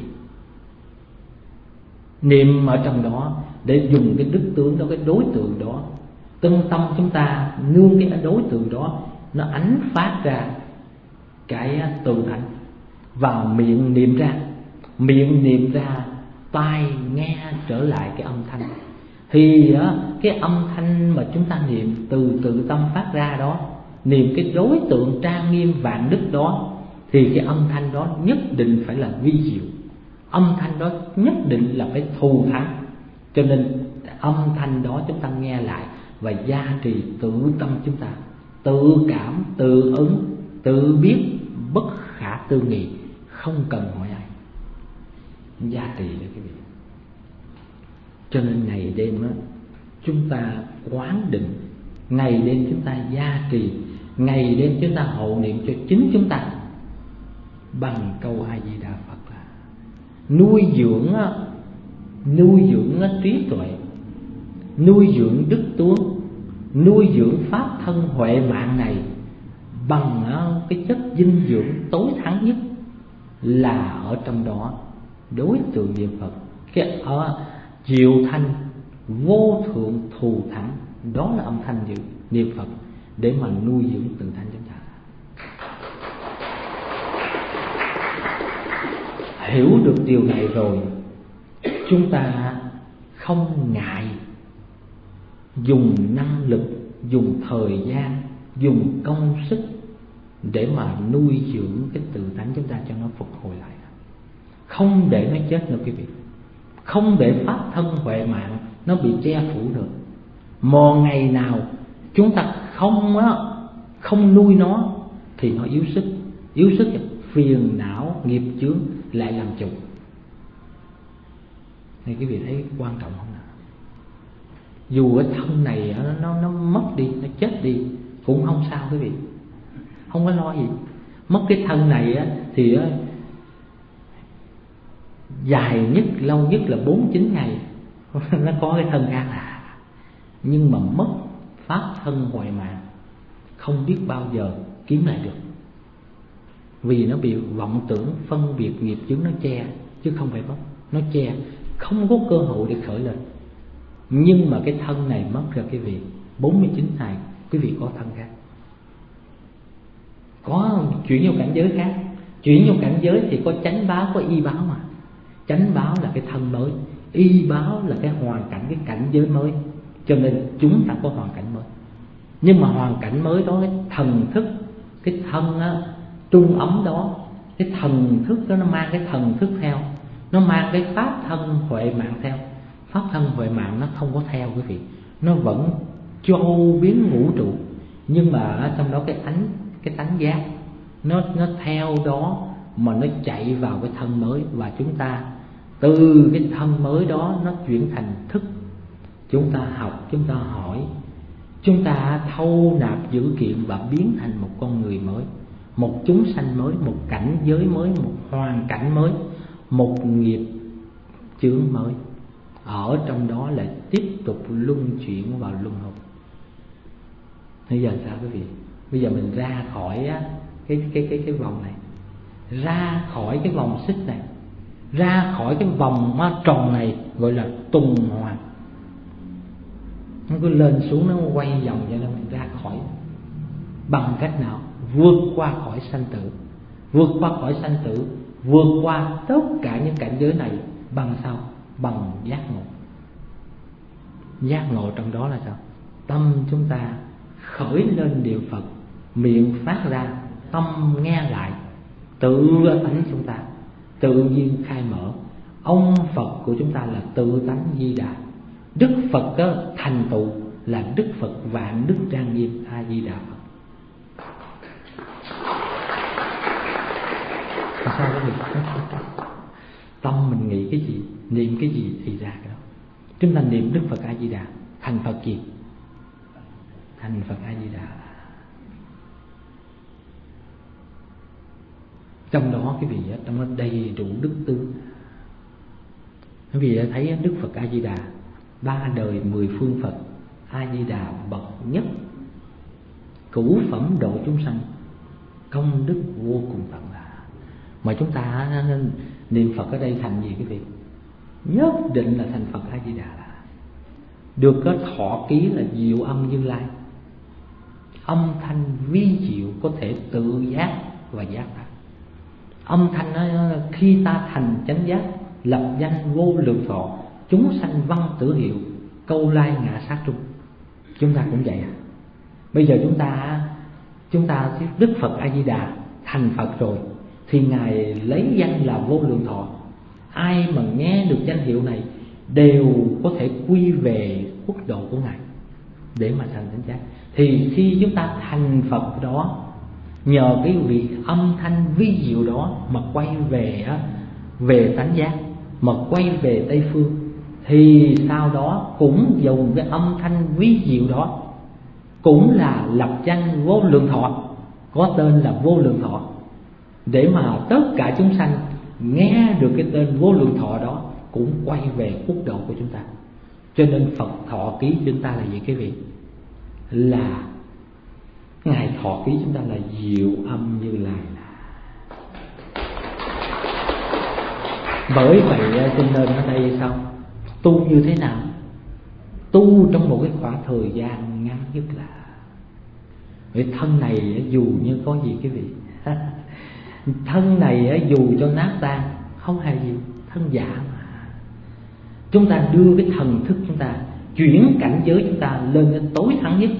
Niệm ở trong đó để dùng cái đức tướng đó, cái đối tượng đó. Tân tâm chúng ta nương cái đối tượng đó, nó ánh phát ra cái từ thanh. Vào miệng niệm ra, miệng niệm ra, tai nghe trở lại cái âm thanh. Thì cái âm thanh mà chúng ta niệm từ tự tâm phát ra đó, niệm cái đối tượng trang nghiêm vạn đức đó, thì cái âm thanh đó nhất định phải là vi diệu. Âm thanh đó nhất định là phải thù thắng. Cho nên âm thanh đó chúng ta nghe lại và gia trì tự tâm chúng ta, tự cảm, tự ứng, tự biết, bất khả tư nghị, không cần hỏi ai, gia trì đấy quý vị. Cho nên ngày đêm á, chúng ta quán định, ngày đêm chúng ta gia trì, ngày đêm chúng ta hộ niệm cho chính chúng ta bằng câu A Di Đà Phật, là nuôi dưỡng trí tuệ, nuôi dưỡng đức tướng, nuôi dưỡng pháp thân huệ mạng này bằng cái chất dinh dưỡng tối thắng nhất là ở trong đó đối tượng niệm Phật. Cái ở diệu thanh vô thượng thù thắng, đó là âm thanh niệm Phật để mà nuôi dưỡng tự thân chúng ta. Hiểu được điều này rồi, chúng ta không ngại dùng năng lực, dùng thời gian, dùng công sức để mà nuôi dưỡng cái tự tánh chúng ta cho nó phục hồi lại. Không để nó chết nữa quý vị, không để pháp thân huệ mạng nó bị che phủ được. Một ngày nào chúng ta không nuôi nó thì nó yếu sức phiền não nghiệp chướng lại làm chủ. Này quý vị thấy quan trọng không nào? Dù cái thân này nó mất đi, nó chết đi cũng không sao quý vị, không có lo gì. Mất cái thân này thì dài nhất, lâu nhất là 4-9 ngày nó có cái thân khác nhưng mà mất pháp thân huệ mạng không biết bao giờ kiếm lại được, vì nó bị vọng tưởng phân biệt nghiệp chướng nó che, chứ không phải mất, nó che, không có cơ hội để khởi lên. Nhưng mà cái thân này mất rồi quý vị, 49 ngày quý vị có thân khác, có chuyển vô cảnh giới khác. Chuyển vô cảnh giới thì có chánh báo, có y báo mà. Chánh báo là cái thân mới, y báo là cái hoàn cảnh, cái cảnh giới mới. Cho nên chúng ta có hoàn cảnh mới. Nhưng mà hoàn cảnh mới đó, cái thần thức, cái thân trung ấm đó, cái thần thức đó nó mang cái thần thức theo, nó mang cái pháp thân huệ mạng theo. Pháp thân huệ mạng nó không có theo quý vị, nó vẫn châu biến vũ trụ. Nhưng mà ở trong đó cái tánh giác nó theo đó mà nó chạy vào cái thân mới. Và chúng ta từ cái thân mới đó nó chuyển thành thức. Chúng ta học, chúng ta hỏi, chúng ta thâu nạp dữ kiện và biến thành một con người mới, một chúng sanh mới, một cảnh giới mới, một hoàn cảnh mới, một nghiệp chướng mới. Ở trong đó lại tiếp tục luân chuyển vào luân hồi. Bây giờ sao quý vị? Bây giờ mình ra khỏi cái vòng này, ra khỏi cái vòng xích này, ra khỏi cái vòng tròn này, gọi là tuần hoàn. Nó cứ lên xuống, nó quay vòng cho nên mình ra khỏi. Bằng cách nào? Vượt qua khỏi sanh tử. Vượt qua khỏi sanh tử, vượt qua tất cả những cảnh giới này bằng sao? Bằng giác ngộ. Giác ngộ trong đó là sao? Tâm chúng ta khởi lên niệm Phật, miệng phát ra, tâm nghe lại, tự tánh chúng ta tự nhiên khai mở. Ông Phật của chúng ta là tự tánh Di Đà. Đức Phật thành tựu là Đức Phật vạn đức trang nghiêm A Di Đà Phật. Sao có được? Tâm mình nghĩ cái gì? niệm cái gì thì ra cái đó. Chúng ta niệm Đức Phật A Di Đà thành Phật gì? Thành Phật A Di Đà. Trong đó cái vị trong đó đầy đủ đức tướng. Quý vị đã thấy Đức Phật A Di Đà 3 đời 10 phương Phật, A Di Đà bậc nhất, cửu phẩm độ chúng sanh, công đức vô cùng tận là. Mà chúng ta niệm Phật ở đây thành gì quý vị? Nhất định là thành Phật A Di Đà, là được có thọ ký là diệu âm Như Lai, âm thanh vi diệu có thể tự giác và giác thật. Âm thanh đó, khi ta thành chánh giác, lập danh vô lượng thọ, chúng sanh văn tử hiệu, câu lai ngã sát trung. Chúng ta cũng vậy à. Bây giờ chúng ta Đức Phật A Di Đà thành Phật rồi thì Ngài lấy danh là vô lượng thọ. Ai mà nghe được danh hiệu này đều có thể quy về quốc độ của Ngài để mà thành chánh giác. Thì khi chúng ta thành Phật đó, nhờ cái vị âm thanh vi diệu đó mà quay về tánh giác, mà quay về Tây Phương, thì sau đó cũng dùng cái âm thanh vi diệu đó, cũng là lập danh vô lượng thọ, có tên là vô lượng thọ, để mà tất cả chúng sanh nghe được cái tên vô lượng thọ đó cũng quay về quốc độ của chúng ta. Cho nên Phật thọ ký chúng ta là gì quý vị? Là Ngài thọ ký chúng ta là diệu âm Như Lai. Bởi vậy cho nên ở đây sao? Tu như thế nào? Tu trong một cái khoảng thời gian ngắn nhất là cái thân này dù như có gì quý vị thân này dù cho nát tan không hề gì, thân giả mà. Chúng ta đưa cái thần thức chúng ta chuyển cảnh giới chúng ta lên cái tối thắng nhất,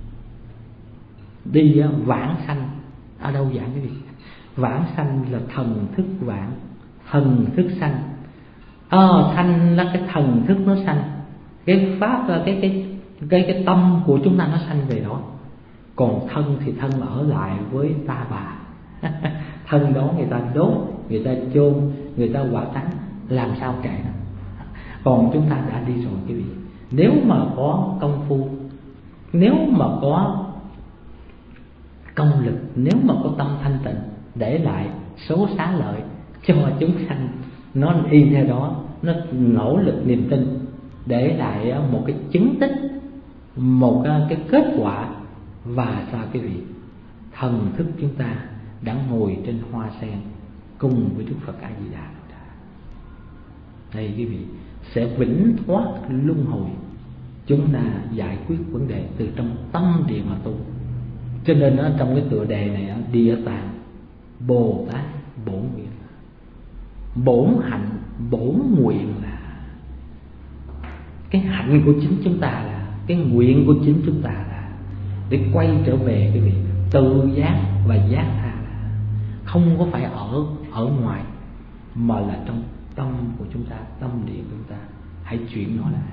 đi vãng sanh. Ở đâu giảng cái gì? Vãng sanh là thần thức vãng, thần thức sanh. Sanh là cái thần thức nó sanh, cái pháp là cái tâm của chúng ta nó sanh về đó. Còn thân thì thân ở lại với ta bà thân đó người ta đốt, người ta chôn, người ta hỏa táng, làm sao kệ nó. Còn chúng ta đã đi rồi quý vị. Nếu mà có công phu, nếu mà có công lực, nếu mà có tâm thanh tịnh, để lại số xá lợi cho chúng sanh, nó y theo đó, nó nỗ lực niềm tin, để lại một cái chứng tích, một cái kết quả. Và sao quý vị? Thần thức chúng ta đã ngồi trên hoa sen cùng với Đức Phật A Di Đà. Đây quý vị, sẽ vĩnh thoát luân hồi. Chúng ta giải quyết vấn đề từ trong tâm địa mà tu. Cho nên trong cái tựa đề này, Địa Tạng Bồ Tát Bổn Nguyện, bổn hạnh bổn nguyện là cái hạnh của chính chúng ta, là cái nguyện của chính chúng ta, là để quay trở về cái việc tự giác và giác tha, không có phải ở ngoài, mà là trong tâm của chúng ta, tâm địa của chúng ta. Hãy chuyển nó lại.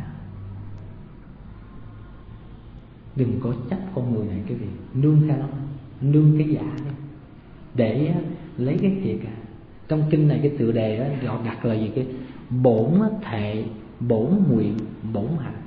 Đừng có chấp con người này cái việc nương theo nó, nương cái giả này, để lấy cái thiệt. Trong kinh này cái tựa đề họ đặt là gì? Cái bổn thệ, bổn nguyện, bổn hạnh.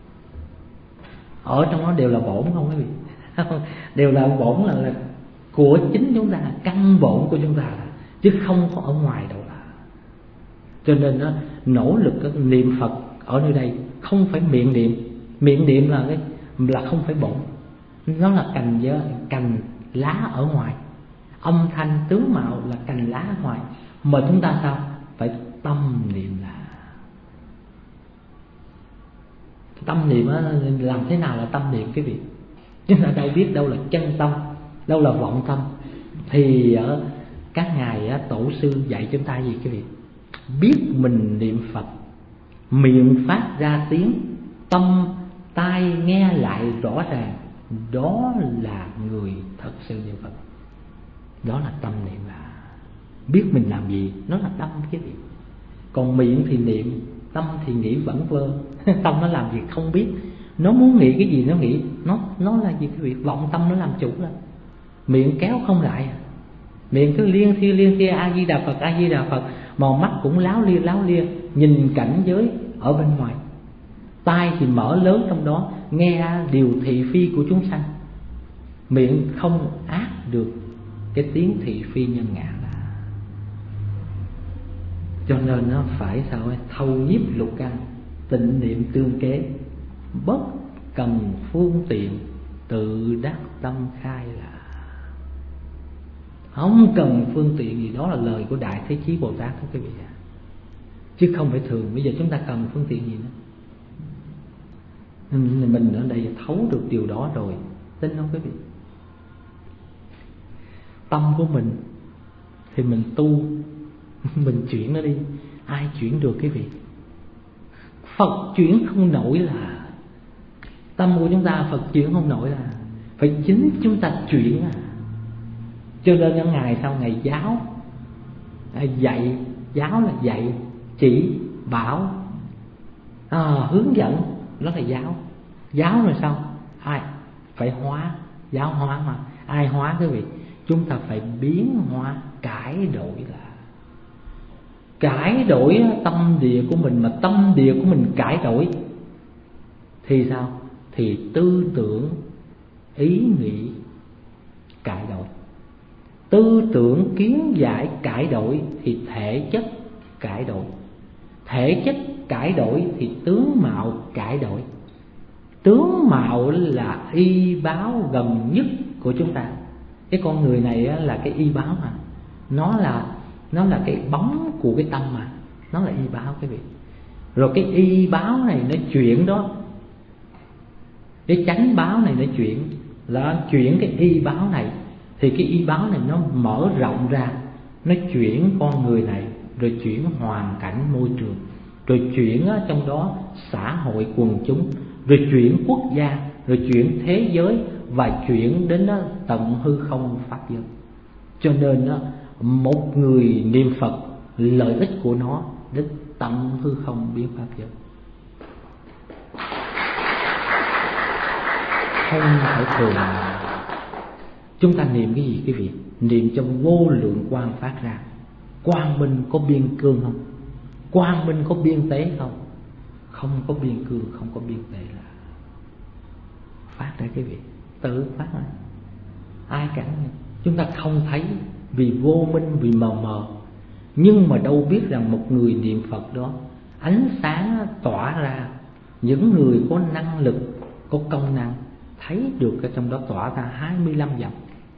Ở trong đó đều là bổn không quý vị? Đều là bổn, là của chính chúng ta, căn bổn của chúng ta, chứ không có ở ngoài đâu. Cho nên nỗ lực niệm Phật ở nơi đây không phải miệng niệm. Miệng niệm là không phải bổn, nó là cành lá ở ngoài. Âm thanh tướng mạo là cành lá ở ngoài, mà chúng ta sao? Phải tâm niệm. Là tâm niệm làm thế nào là tâm niệm quý vị? Chúng ta đâu biết đâu là chân tâm, đâu là vọng tâm. Thì các ngài tổ sư dạy chúng ta gì quý vị? Biết mình niệm Phật, miệng phát ra tiếng, tâm tai nghe lại rõ ràng, đó là người thật sự niệm Phật. Đó là tâm niệm. Là biết mình làm gì, nó là tâm quý vị. Còn miệng thì niệm, tâm thì nghĩ vẩn vơ. Tâm nó làm gì không biết, nó muốn nghĩ cái gì nó nghĩ, nó là gì quý vị? Vọng tâm nó làm chủ lên, miệng kéo không lại. Miệng cứ liên thia A Di Đà Phật, A Di Đà Phật, mà mắt cũng láo lia nhìn cảnh giới ở bên ngoài. Tai thì mở lớn trong đó, nghe điều thị phi của chúng sanh. Miệng không át được cái tiếng thị phi nhân ngã. Cho nên nó phải sao ấy, thâu nhiếp lục căn, tịnh niệm tương kế, bất cần phương tiện, tự đắc tâm khai là. Không cần phương tiện gì, đó là lời của Đại Thế Chí Bồ Tát đó quý vị ạ. Chứ không phải thường. Bây giờ chúng ta cần phương tiện gì nữa. Mình ở đây thấu được điều đó rồi, tin không quý vị? Tâm của mình thì mình tu, mình chuyển nó đi. Ai chuyển được quý vị? Phật chuyển không nổi là tâm của chúng ta, Phật chuyển không nổi là phải chính chúng ta chuyển à. Cho nên những ngày sau ngày giáo dạy, giáo là dạy, chỉ, bảo, hướng dẫn, đó là giáo. Giáo rồi sao? Ai phải hóa, giáo hóa mà. Ai hóa quý vị? Chúng ta phải biến hóa, cải đổi là. Cải đổi tâm địa của mình, mà tâm địa của mình cải đổi thì sao? Thì tư tưởng, ý nghĩ cải đổi. Tư tưởng, kiến giải cải đổi thì thể chất cải đổi. Thể chất cải đổi thì tướng mạo cải đổi. Tướng mạo là y báo gần nhất của chúng ta. Cái con người này là cái y báo mà. Nó là cái bóng của cái tâm mà. Nó là y báo quý vị. Rồi cái y báo này nó chuyển đó, cái chánh báo này nó chuyển, là chuyển cái y báo này. Thì cái y báo này nó mở rộng ra, nó chuyển con người này, rồi chuyển hoàn cảnh môi trường, rồi chuyển trong đó xã hội quần chúng, rồi chuyển quốc gia, rồi chuyển thế giới, và chuyển đến tận hư không pháp giới. Cho nên một người niệm Phật, lợi ích của nó đến tận hư không biến pháp giới. Không phải thường. Chúng ta niệm cái gì quý vị? Niệm trong vô lượng quang phát ra. Quang minh có biên cương không? Quang minh có biên tế không? Không có biên cương, không có biên tế là phát ra quý vị. Tự phát ra. Ai cản? Chúng ta không thấy vì vô minh, vì mờ mờ. Nhưng mà đâu biết rằng một người niệm Phật đó, ánh sáng tỏa ra. Những người có năng lực, có công năng thấy được ở trong đó tỏa ra 25 dặm.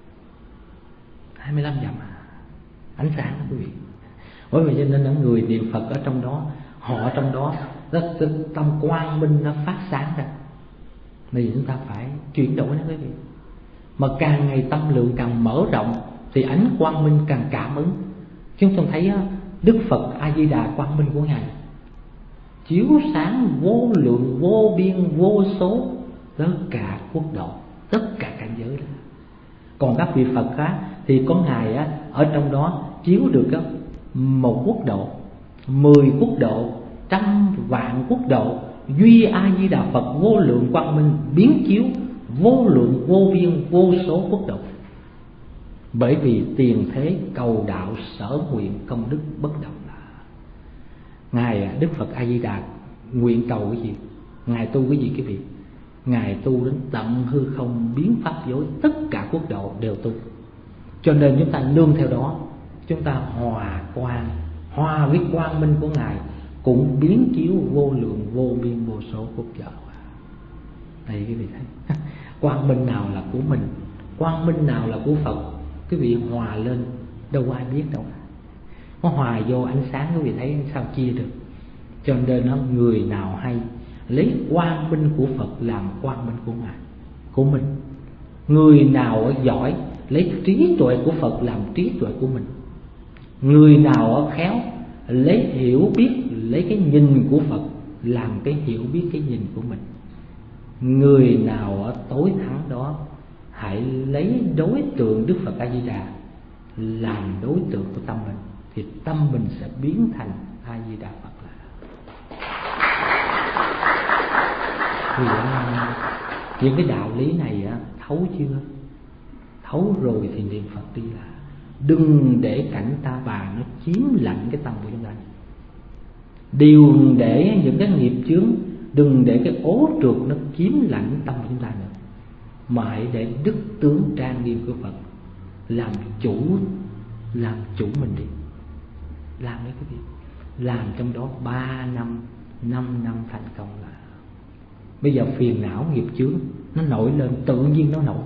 25 dặm ánh sáng đó quý vị. Bởi vì cho nên những người niệm Phật ở trong đó, họ trong đó tâm quang minh nó phát sáng ra. Thì chúng ta phải chuyển đổi nó quý vị. Mà càng ngày tâm lượng càng mở rộng thì ánh quang minh càng cảm ứng. Chúng ta thấy Đức Phật A Di Đà quang minh của Ngài chiếu sáng vô lượng, vô biên, vô số tất cả quốc độ, tất cả cảnh giới đó. Còn các vị Phật khác thì có Ngài ở trong đó chiếu được một quốc độ, 10 quốc độ, 100.000 quốc độ. Duy A Di Đà Phật vô lượng quang minh biến chiếu vô lượng, vô biên, vô số quốc độ. Bởi vì tiền thế cầu đạo sở nguyện, công đức bất động. Ngài Đức Phật A Di Đà nguyện cầu cái gì? Ngài tu cái gì quý vị? Ngài tu đến tận hư không biến pháp giới, tất cả quốc độ đều tu. Cho nên chúng ta nương theo đó, chúng ta hòa quang, hòa với quang minh của Ngài, cũng biến chiếu vô lượng, vô biên, vô số quốc độ. Đây quý vị thấy quang minh nào là của mình, quang minh nào là của Phật, quý vị hòa lên đâu ai biết đâu. Nó hòa vô ánh sáng, quý vị thấy sao chia được. Cho nên người nào hay lấy quang minh của Phật làm quang minh của Ngài, của mình. Người nào giỏi lấy trí tuệ của Phật làm trí tuệ của mình. Người nào khéo lấy hiểu biết, lấy cái nhìn của Phật làm cái hiểu biết, cái nhìn của mình. Người nào tối thắng đó hãy lấy đối tượng Đức Phật A Di Đà làm đối tượng của tâm mình, thì tâm mình sẽ biến thành A Di Đà Phật. Vì những cái đạo lý này thấu chưa? Thấu rồi thì niệm Phật đi là Đừng để cảnh ta bà nó chiếm lạnh cái tâm của chúng ta. Đừng để những cái nghiệp chướng, đừng để cái ố trượt nó chiếm lạnh tâm của chúng ta nữa, mà hãy để đức tướng trang nghiêm của Phật làm chủ mình đi. Làm mấy cái việc, làm trong đó 3 năm, 5 năm thành công là. Bây giờ phiền não nghiệp chướng nó nổi lên, tự nhiên nó nổi.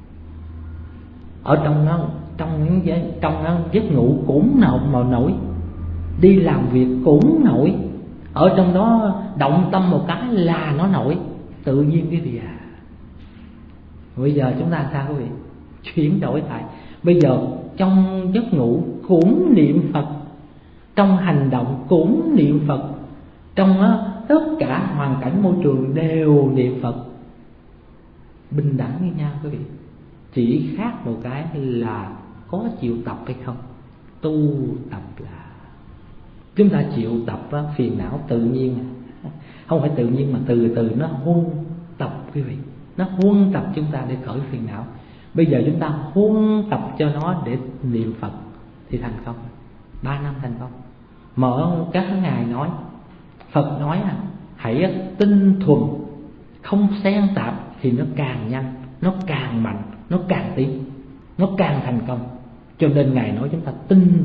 Ở trong nó giấc ngủ cũng mà nổi, đi làm việc cũng nổi, ở trong đó động tâm một cái là nó nổi, tự nhiên cái gì à. Bây giờ chúng ta sao quý vị? Chuyển đổi lại. Bây giờ trong giấc ngủ cũng niệm Phật, trong hành động cũng niệm Phật, trong tất cả hoàn cảnh môi trường đều niệm Phật, bình đẳng như nhau quý vị. Chỉ khác một cái là có chịu tập hay không. Tu tập là chúng ta chịu tập phiền não tự nhiên, không phải tự nhiên mà từ từ nó huân tập quý vị. Nó huân tập chúng ta để khởi phiền não. Bây giờ chúng ta huân tập cho nó để niệm Phật thì thành công. 3 năm thành công. Mở các ngài nói, Phật nói hãy tinh thuần, không xen tạp thì nó càng nhanh, nó càng mạnh, nó càng tiến, nó càng thành công. Cho nên ngài nói chúng ta tinh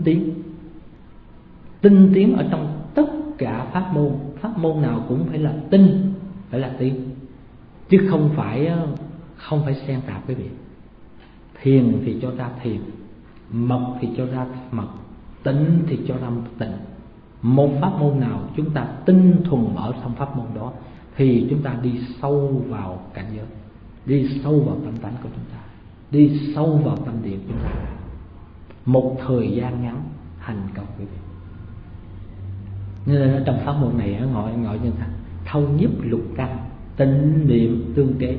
tiến ở trong tất cả pháp môn nào cũng phải là tinh, phải là tiến, chứ không phải xen tạp quý vị. Thiền thì cho ra thiền, mật thì cho ra mật, tịnh thì cho ra tịnh. Một pháp môn nào chúng ta tinh thuần ở trong pháp môn đó thì chúng ta đi sâu vào cảnh giới, đi sâu vào tâm tánh của chúng ta, đi sâu vào tâm địa của chúng ta. Một thời gian ngắn thành công quý vị. Nên trong pháp môn này gọi như là thâu nhiếp lục căn, tịnh niệm tương kế,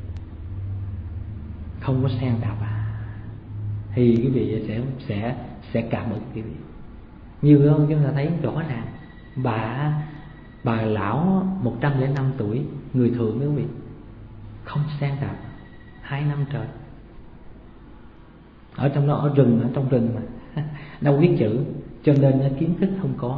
không có xen tạp thì quý vị sẽ cảm ứng quý vị. Như chúng ta thấy rõ ràng, bà lão 105 tuổi, người thượng quý vị, không xen tạp 2 năm trời. Ở trong đó, ở trong rừng mà đâu biết chữ, cho nên kiến thức không có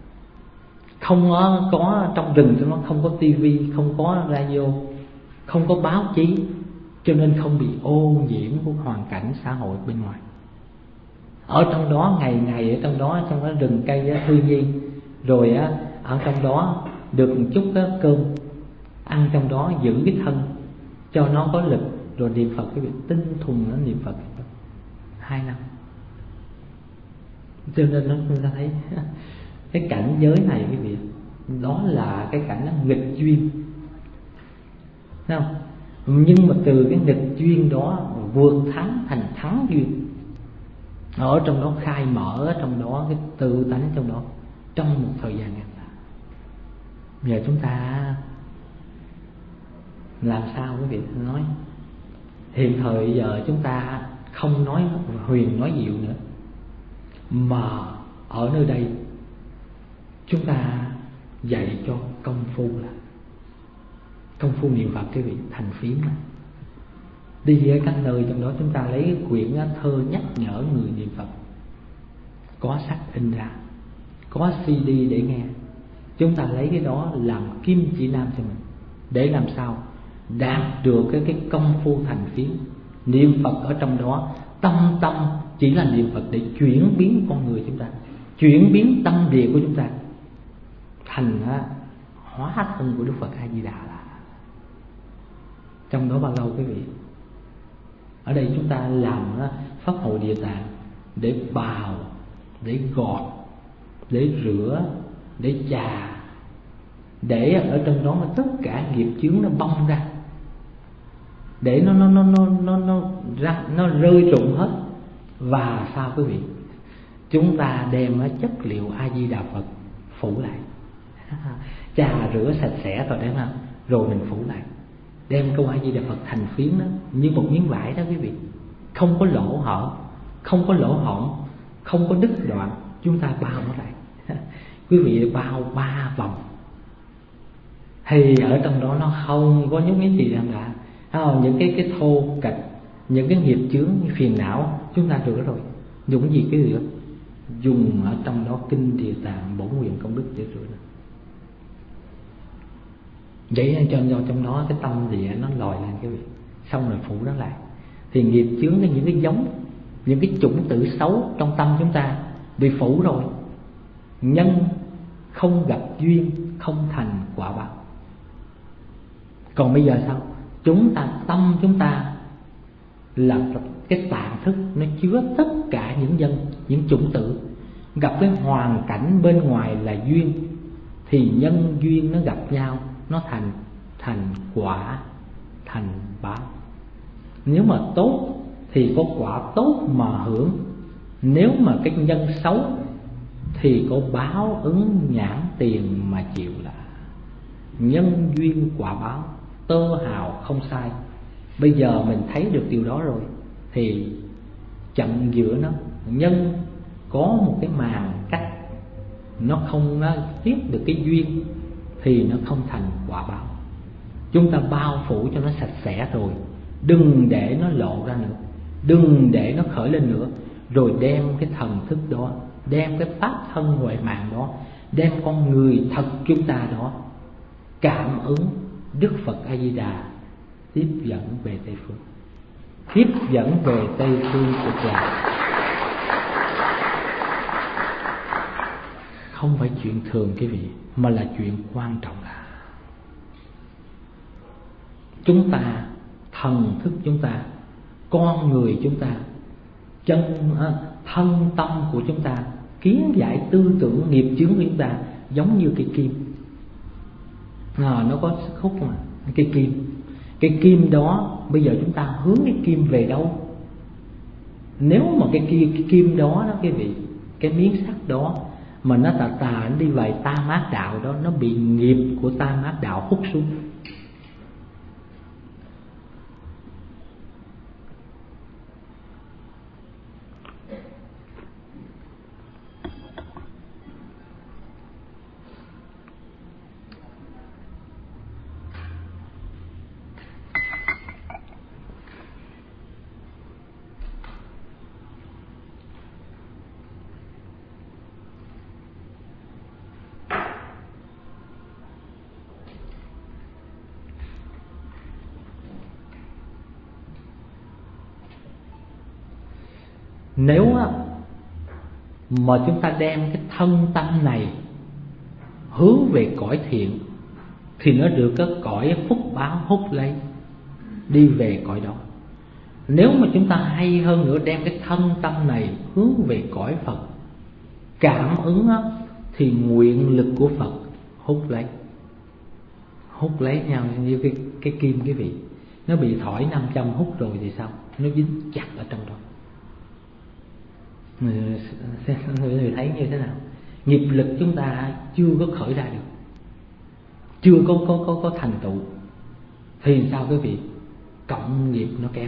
trong rừng, trong nó không có tivi, không có radio, không có báo chí, cho nên không bị ô nhiễm của hoàn cảnh xã hội bên ngoài. Ở trong đó ngày ở trong đó rừng cây thiên nhiên, rồi ở trong đó được một chút cơm ăn, trong đó giữ cái thân cho nó có lực, rồi niệm Phật cái việc tinh thuần nó niệm Phật 2 năm. Cho nên chúng ta thấy cái cảnh giới này quý vị, đó là cái cảnh nó nghịch duyên, thấy không? Nhưng mà từ cái nghịch duyên đó vượt thắng thành thắng duyên. Ở trong đó khai mở, trong đó cái tự tánh trong đó, trong một thời gian ngắn. Giờ chúng ta làm sao quý vị nói? Hiện thời giờ chúng ta không nói huyền nói diệu nữa, mà ở nơi đây chúng ta dạy cho công phu, là công phu niệm Phật quý vị, thành phiến này. Đi ở các nơi trong đó chúng ta lấy quyển thơ nhắc nhở người niệm Phật, có sách in ra, có CD để nghe. Chúng ta lấy cái đó làm kim chỉ nam cho mình, để làm sao đạt được cái công phu thành phiến. Niệm Phật ở trong đó, tâm chỉ là niệm Phật để chuyển biến con người chúng ta, chuyển biến tâm địa của chúng ta thành hóa thân của Đức Phật A Di Đà. Là trong đó bao lâu quý vị? Ở đây chúng ta làm pháp hội Địa Tạng để bào, để gọt, để rửa, để chà, để ở trong đó mà tất cả nghiệp chướng nó bong ra, để nó rơi rụng hết. Và sao quý vị? Chúng ta đem chất liệu A Di Đà Phật phủ lại, chà rửa sạch sẽ rồi đấy, rồi mình phủ lại, đem câu A Di Đà Phật thành phiến đó, như một miếng vải đó quý vị, không có lỗ hở, không có lỗ hổng, không có đứt đoạn. Chúng ta bao nó lại quý vị, bao 3 vòng thì ở trong đó nó không có những cái gì làm cả. Những cái thô kệch, những cái nghiệp chướng, phiền não chúng ta rửa rồi, Dùng gì cái gì đó? Dùng ở trong đó kinh Địa Tạng Bổn Nguyện Công Đức để rửa đó. Vậy cho trong đó cái tâm địa nó lòi lên cái việc, xong rồi phủ nó lại. Thì nghiệp chướng cái những cái giống, những cái chủng tử xấu trong tâm chúng ta bị phủ rồi. Nhân không gặp duyên không thành quả báo. Còn bây giờ sao? Chúng ta, tâm chúng ta là cái tạng thức, nó chứa tất cả những nhân, những chủng tử. Gặp cái hoàn cảnh bên ngoài là duyên, thì nhân duyên nó gặp nhau, nó thành quả, thành báo. Nếu mà tốt thì có quả tốt mà hưởng. Nếu mà cái nhân xấu thì có báo ứng nhãn tiền mà chịu là. Nhân duyên quả báo, tơ hào không sai. Bây giờ mình thấy được điều đó rồi thì chặn giữa nó. Nhân có một cái màn cách, nó không nó tiếp được cái duyên thì nó không thành quả báo. Chúng ta bao phủ cho nó sạch sẽ rồi, đừng để nó lộ ra nữa, đừng để nó khởi lên nữa. Rồi đem cái thần thức đó, đem cái pháp thân huệ mạng đó, đem con người thật chúng ta đó cảm ứng Đức Phật A Di Đà tiếp dẫn về Tây Phương. Tiếp dẫn về Tây Phương Cực Lạc không phải chuyện thường quý vị, mà là chuyện quan trọng. Là chúng ta, thần thức chúng ta, con người chúng ta, thân tâm của chúng ta, kiến giải tư tưởng nghiệp chướng của chúng ta giống như cây kim. Nó có sức hút mà, cây kim đó bây giờ chúng ta hướng cái kim về đâu? Nếu mà cái kim đó quý vị, cái miếng sắt đó mà nó nó đi về tam ác đạo đó, nó bị nghiệp của tam ác đạo hút xuống. Nếu mà chúng ta đem cái thân tâm này hướng về cõi thiện thì nó được cái cõi phúc báo hút lấy, đi về cõi đó. Nếu mà chúng ta hay hơn nữa đem cái thân tâm này hướng về cõi Phật, cảm ứng thì nguyện lực của Phật hút lấy nhau như cái kim quý vị. Nó bị thỏi 500 hút rồi thì sao? Nó dính chặt ở trong đó. Người thấy như thế nào? Nghiệp lực chúng ta chưa có khởi ra được, chưa có thành tựu thì sao quý vị? Cộng nghiệp nó kéo,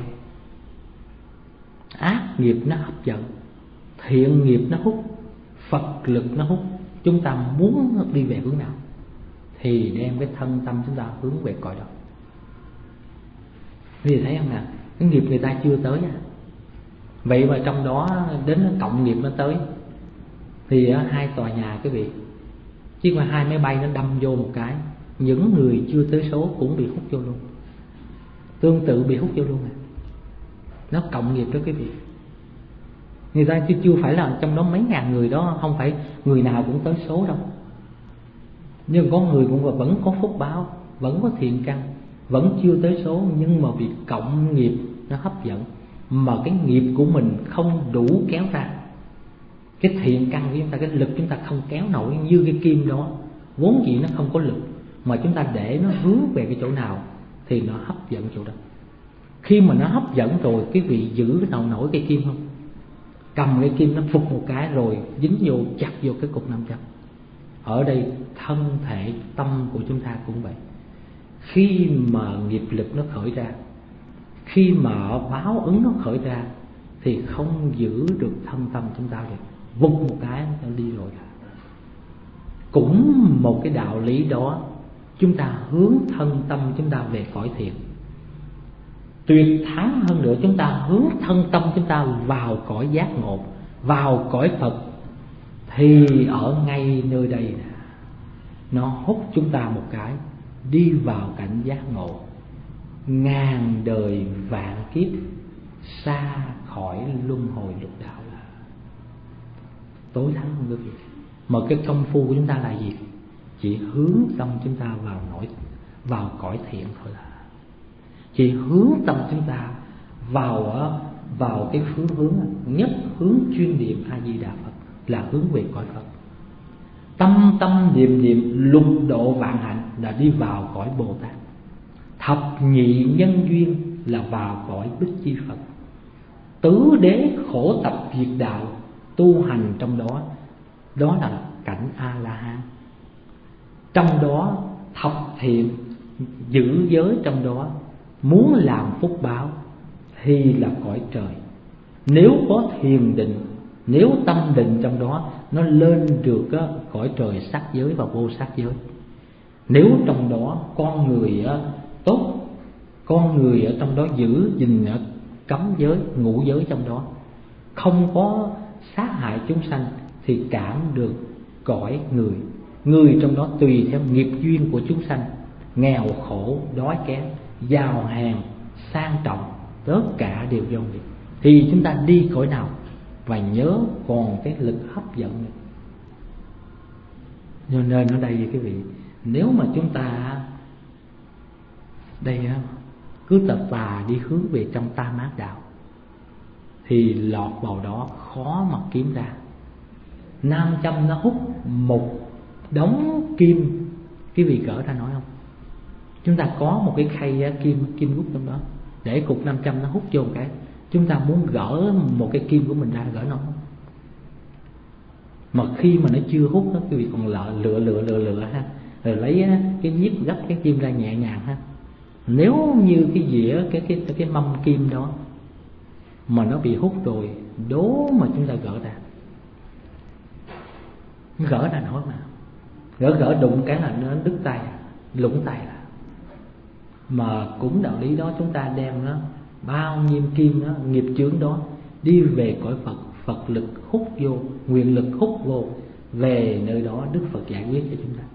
ác nghiệp nó hấp dẫn, thiện nghiệp nó hút, Phật lực nó hút. Chúng ta muốn đi về hướng nào thì đem cái thân tâm chúng ta hướng về cõi đó. Quý vị thấy không nào? Cái nghiệp người ta chưa tới vậy mà trong đó đến cộng nghiệp nó tới thì 2 tòa nhà quý vị, chứ mà 2 máy bay nó đâm vô một cái, những người chưa tới số cũng bị hút vô luôn, tương tự bị hút vô luôn. Nó cộng nghiệp đó quý vị. Người ta chưa phải là trong đó mấy ngàn người đó, không phải người nào cũng tới số đâu. Nhưng có người cũng vẫn có phúc báo, vẫn có thiện căn, vẫn chưa tới số, nhưng mà bị cộng nghiệp nó hấp dẫn, mà cái nghiệp của mình không đủ kéo ra. Cái thiện căn của chúng ta, cái lực chúng ta không kéo nổi như cái kim đó, vốn dĩ nó không có lực, mà chúng ta để nó hướng về cái chỗ nào thì nó hấp dẫn chỗ đó. Khi mà nó hấp dẫn rồi, cái vị giữ cái nào nổi cây kim không? Cầm cái kim nó phục một cái rồi dính vô, chặt vô cái cục 500. Ở đây thân thể tâm của chúng ta cũng vậy. Khi mà nghiệp lực nó khởi ra, khi mà báo ứng nó khởi ra thì không giữ được thân tâm chúng ta được, vụt một cái nó đi rồi. Cũng một cái đạo lý đó, chúng ta hướng thân tâm chúng ta về cõi thiện. Tuyệt thắng hơn nữa, chúng ta hướng thân tâm chúng ta vào cõi giác ngộ, vào cõi Phật thì ở ngay nơi đây nè. Nó hút chúng ta một cái, đi vào cảnh giác ngộ, ngàn đời vạn kiếp xa khỏi luân hồi lục đạo là tối thắng không quý vị. Mà cái công phu của chúng ta là gì? Chỉ hướng tâm chúng ta vào cõi thiện thôi là. Chỉ hướng tâm chúng ta vào cái hướng nhất, hướng chuyên niệm A Di Đà Phật, là hướng về cõi Phật. Tâm tâm niệm niệm lục độ vạn hạnh là đi vào cõi Bồ Tát. Thập nhị nhân duyên là vào cõi Bích Chi Phật. Tứ đế khổ tập diệt đạo, tu hành trong đó, đó là cảnh A-la-hán. Trong đó thập thiện giữ giới, trong đó muốn làm phúc báo thì là cõi trời. Nếu có thiền định, nếu tâm định trong đó, nó lên được cõi trời sắc giới và vô sắc giới. Nếu trong đó con người tốt, con người ở trong đó giữ gìn cấm giới, ngũ giới trong đó, không có sát hại chúng sanh, thì cảm được cõi người. Người trong đó tùy theo nghiệp duyên của chúng sanh, nghèo khổ, đói kém, giàu hèn, sang trọng, tất cả đều do nghiệp. Thì chúng ta đi cõi nào và nhớ còn cái lực hấp dẫn này. Cho nên ở đây quý vị, nếu mà chúng ta đây cứ tập tà đi hướng về trong tam ác đạo thì lọt vào đó khó mà kiếm ra. Nam châm nó hút một đống kim, quý vị gỡ ra nói không? Chúng ta có một cái khay kim hút trong đó, để cục 500 nó hút vô một cái, chúng ta muốn gỡ một cái kim của mình ra, gỡ nó không? Mà khi mà nó chưa hút đó, quý vị còn lựa ha, rồi lấy cái nhíp gấp cái kim ra nhẹ nhàng ha. Nếu như cái dĩa cái mâm kim đó mà nó bị hút rồi, đố mà chúng ta gỡ ra nổi mà gỡ đụng cái là nó đứt tay, lủng tay là. Mà cũng đạo lý đó, chúng ta đem nó bao nhiêu kim đó, nghiệp chướng đó đi về cõi Phật. Phật lực hút vô, nguyện lực hút vô, về nơi đó Đức Phật giải quyết cho chúng ta.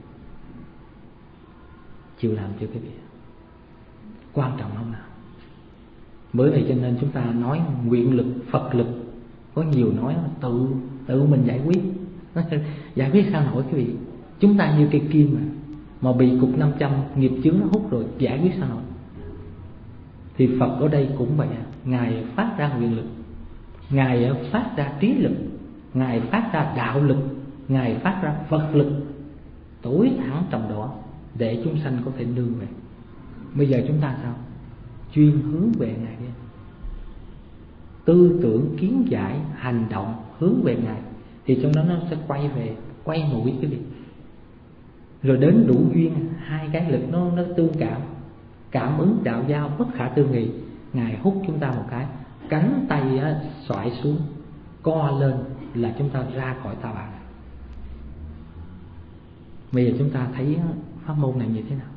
Chịu làm chưa quý vị? Quan trọng không nào? Bởi vậy cho nên chúng ta nói nguyện lực, Phật lực, có nhiều nói tự mình giải quyết. Giải quyết sao nổi quý vị? Chúng ta như cây kim mà bị cục 500 nghiệp chướng nó hút rồi, giải quyết sao nổi? Thì Phật ở đây cũng vậy, Ngài phát ra nguyện lực, Ngài phát ra trí lực, Ngài phát ra đạo lực, Ngài phát ra Phật lực tối thắng trong đó để chúng sanh có thể nương về. Bây giờ chúng ta sao? Chuyên hướng về Ngài đi. Tư tưởng, kiến giải, hành động hướng về Ngài, thì trong đó nó sẽ quay mũi cái việc. Rồi đến đủ duyên, hai cái lực nó tương cảm ứng đạo giao bất khả tư nghị. Ngài hút chúng ta một cái, cánh tay xoại xuống, co lên là chúng ta ra khỏi ta bà. Bây giờ chúng ta thấy pháp môn này như thế nào?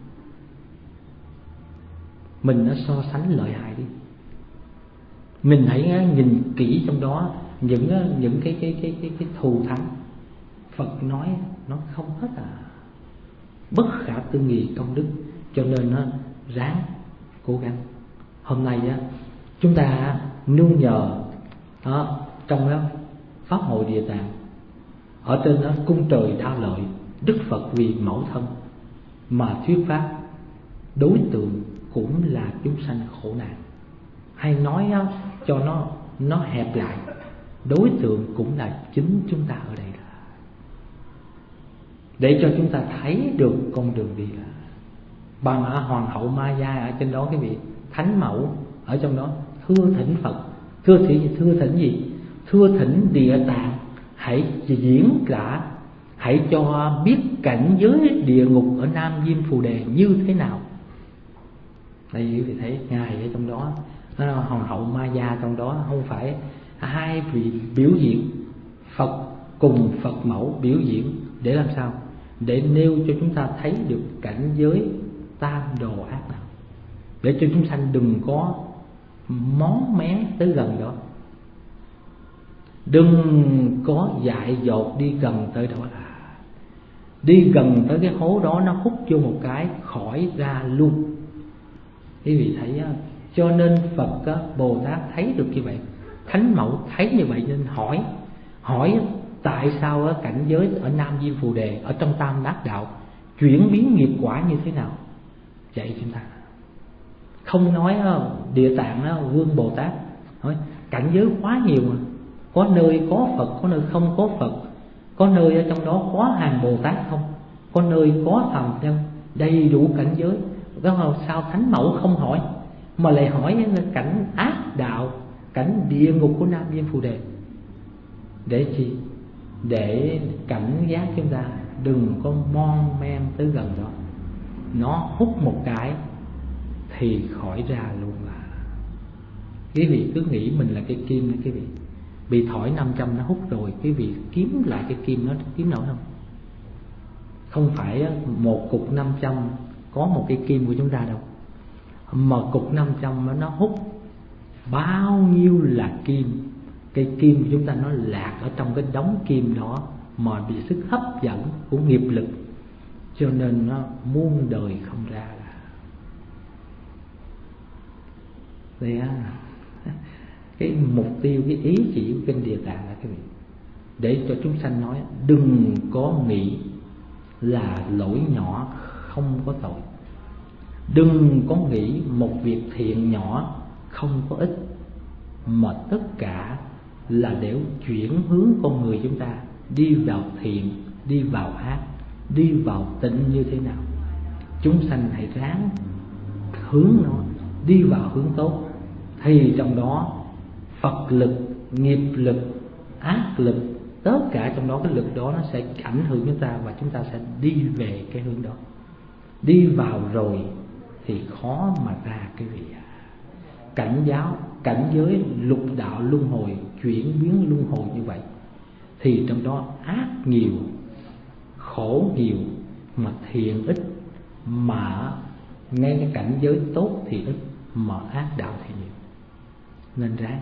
Mình đã so sánh lợi hại đi. Mình hãy nhìn kỹ trong đó những cái thù thắng. Phật nói nó không hết bất khả tư nghị công đức, cho nên nó ráng cố gắng. Hôm nay chúng ta nương nhờ trong đó pháp hội Địa Tạng, ở trên đó cung trời Đao Lợi, Đức Phật vì mẫu thân mà thuyết pháp, đối tượng cũng là chúng sanh khổ nạn. Hay nói cho nó hẹp lại, đối tượng cũng là chính chúng ta ở đây, để cho chúng ta thấy được con đường đi. Bằng Hoàng hậu Maya ở trên đó quý vị, thánh mẫu ở trong đó thưa thỉnh Phật, thưa thỉnh gì? Thưa thỉnh Địa Tạng hãy diễn tả, hãy cho biết cảnh giới địa ngục ở Nam Diêm Phù Đề như thế nào. Đây quý vị thấy Ngài ở trong đó, Hoàng hậu Maya trong đó, không phải hai vị biểu diễn, Phật cùng Phật mẫu biểu diễn để làm sao? Để nêu cho chúng ta thấy được cảnh giới tam đồ ác nào, để cho chúng sanh đừng có món mén tới gần đó. Đừng có dại dột đi gần tới đó là đi gần tới cái hố đó, nó hút vô một cái khỏi ra luôn. Quý vị thấy á, cho nên Phật á, Bồ Tát thấy được như vậy, Thánh Mẫu thấy như vậy nên hỏi tại sao ở cảnh giới ở Nam Diêm Phù Đề, ở trong Tam Đắc Đạo chuyển biến nghiệp quả như thế nào, dạy chúng ta. Không nói Địa Tạng Vương Bồ Tát, nói cảnh giới quá nhiều mà. Có nơi có Phật, có nơi không có Phật, có nơi ở trong đó có hàng Bồ Tát không, có nơi có thần nhân, đầy đủ cảnh giới. Sao Thánh Mẫu không hỏi mà lại hỏi cảnh ác đạo, cảnh địa ngục của Nam Diêm Phù Đề? Để chi? Để cảnh giác chúng ta đừng có mon men tới gần đó. Nó hút một cái thì khỏi ra luôn là. Quý vị cứ nghĩ mình là cái kim đó, quý vị bị thỏi 500 nó hút rồi, quý vị kiếm lại cái kim nó kiếm nổi không? Không phải một cục 500 có một cái kim của chúng ta đâu, mà cục 500 nó hút bao nhiêu là kim. Cái kim của chúng ta nó lạc ở trong cái đống kim đó mà bị sức hấp dẫn của nghiệp lực, cho nên nó muôn đời không ra là. Đây á, cái mục tiêu, cái ý chỉ của kinh Địa Tạng là cái gì? Để cho chúng sanh nói đừng có nghĩ là lỗi nhỏ không có tội, đừng có nghĩ một việc thiện nhỏ không có ích, mà tất cả là để chuyển hướng con người chúng ta đi vào thiện, đi vào ác, đi vào tịnh như thế nào. Chúng sanh hãy ráng hướng nó đi vào hướng tốt, thì trong đó Phật lực, nghiệp lực, ác lực, tất cả trong đó cái lực đó nó sẽ ảnh hưởng chúng ta, và chúng ta sẽ đi về cái hướng đó. Đi vào rồi thì khó mà ra cái vị. Cảnh giới lục đạo luân hồi, chuyển biến luân hồi như vậy, thì trong đó ác nhiều, khổ nhiều, mà thiện ít, mà ngay cái cảnh giới tốt thì ít, mà ác đạo thì nhiều. Nên ráng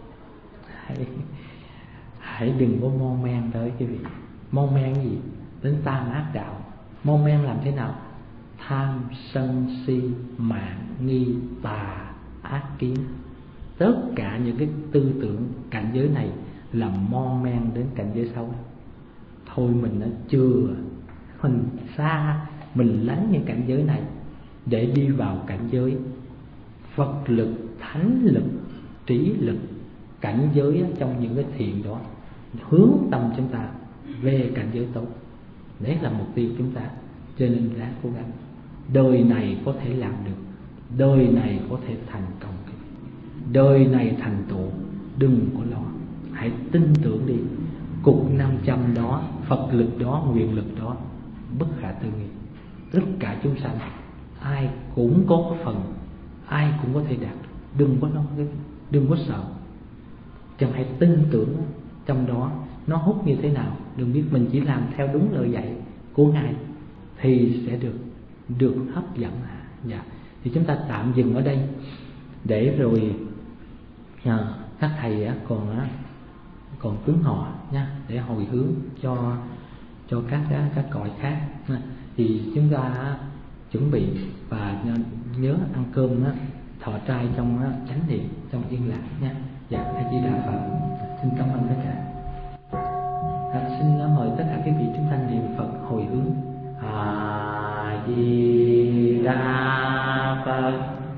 hãy đừng có mon men tới cái vị. Mon men gì? Đến tam ác đạo. Mon men làm thế nào? Tham, sân, si, mạn, nghi, tà, ác kiến. Tất cả những cái tư tưởng cảnh giới này là mon men đến cảnh giới xấu. Thôi mình nó chưa, mình xa, mình lánh những cảnh giới này để đi vào cảnh giới Phật lực, thánh lực, trí lực, cảnh giới trong những cái thiện đó, hướng tâm chúng ta về cảnh giới tốt. Đấy là mục tiêu chúng ta. Cho nên ráng cố gắng. Đời này có thể làm được, đời này có thể thành công, đời này thành tựu, đừng có lo. Hãy tin tưởng đi. Cục 500 đó, Phật lực đó, nguyện lực đó, bất khả tư nghị. Tất cả chúng sanh ai cũng có phần, ai cũng có thể đạt. Đừng có lo, đừng có sợ. Chẳng hãy tin tưởng trong đó nó hút như thế nào. Đừng biết mình chỉ làm theo đúng lời dạy của Ngài thì sẽ được hấp dẫn. Dạ. Thì chúng ta tạm dừng ở đây để rồi các thầy còn cúng họ nha, để hồi hướng cho các cõi khác. Thì chúng ta chuẩn bị và nhớ ăn cơm thọ trai trong chánh niệm, trong yên lặng nha. Dạ, A Di Đà Phật. Xin cảm ơn tất cả. Xin mời tất cả quý vị chúng ta niệm Phật hồi hướng. A Di Đà Phật,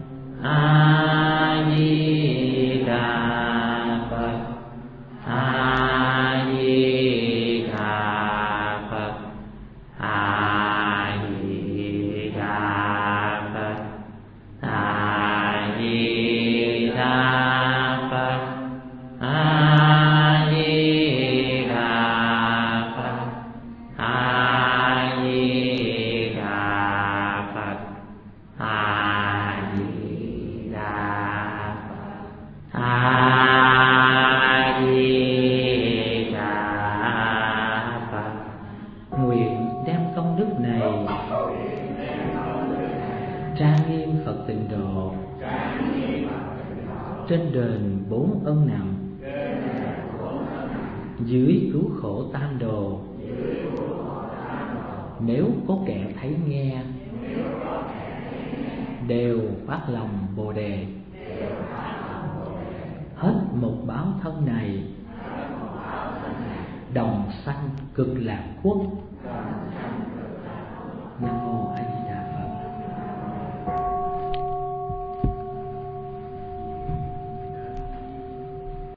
A Di Đà Phật, A Di Đà Phật, A Di Đà Phật, A Di Đà Phật, A Di Đà Phật, A Di Đà Phật, A Di Đà Phật, A Di Đà Phật. Nguyện đem công đức này trang nghiêm Phật Tịnh Độ, trên đền 4 ân nặng, dưới cứu khổ tam đồ. Nếu có kẻ thấy nghe đều phát lòng Bồ Đề. Hết một báo thân này đồng sanh cực lạc quốc.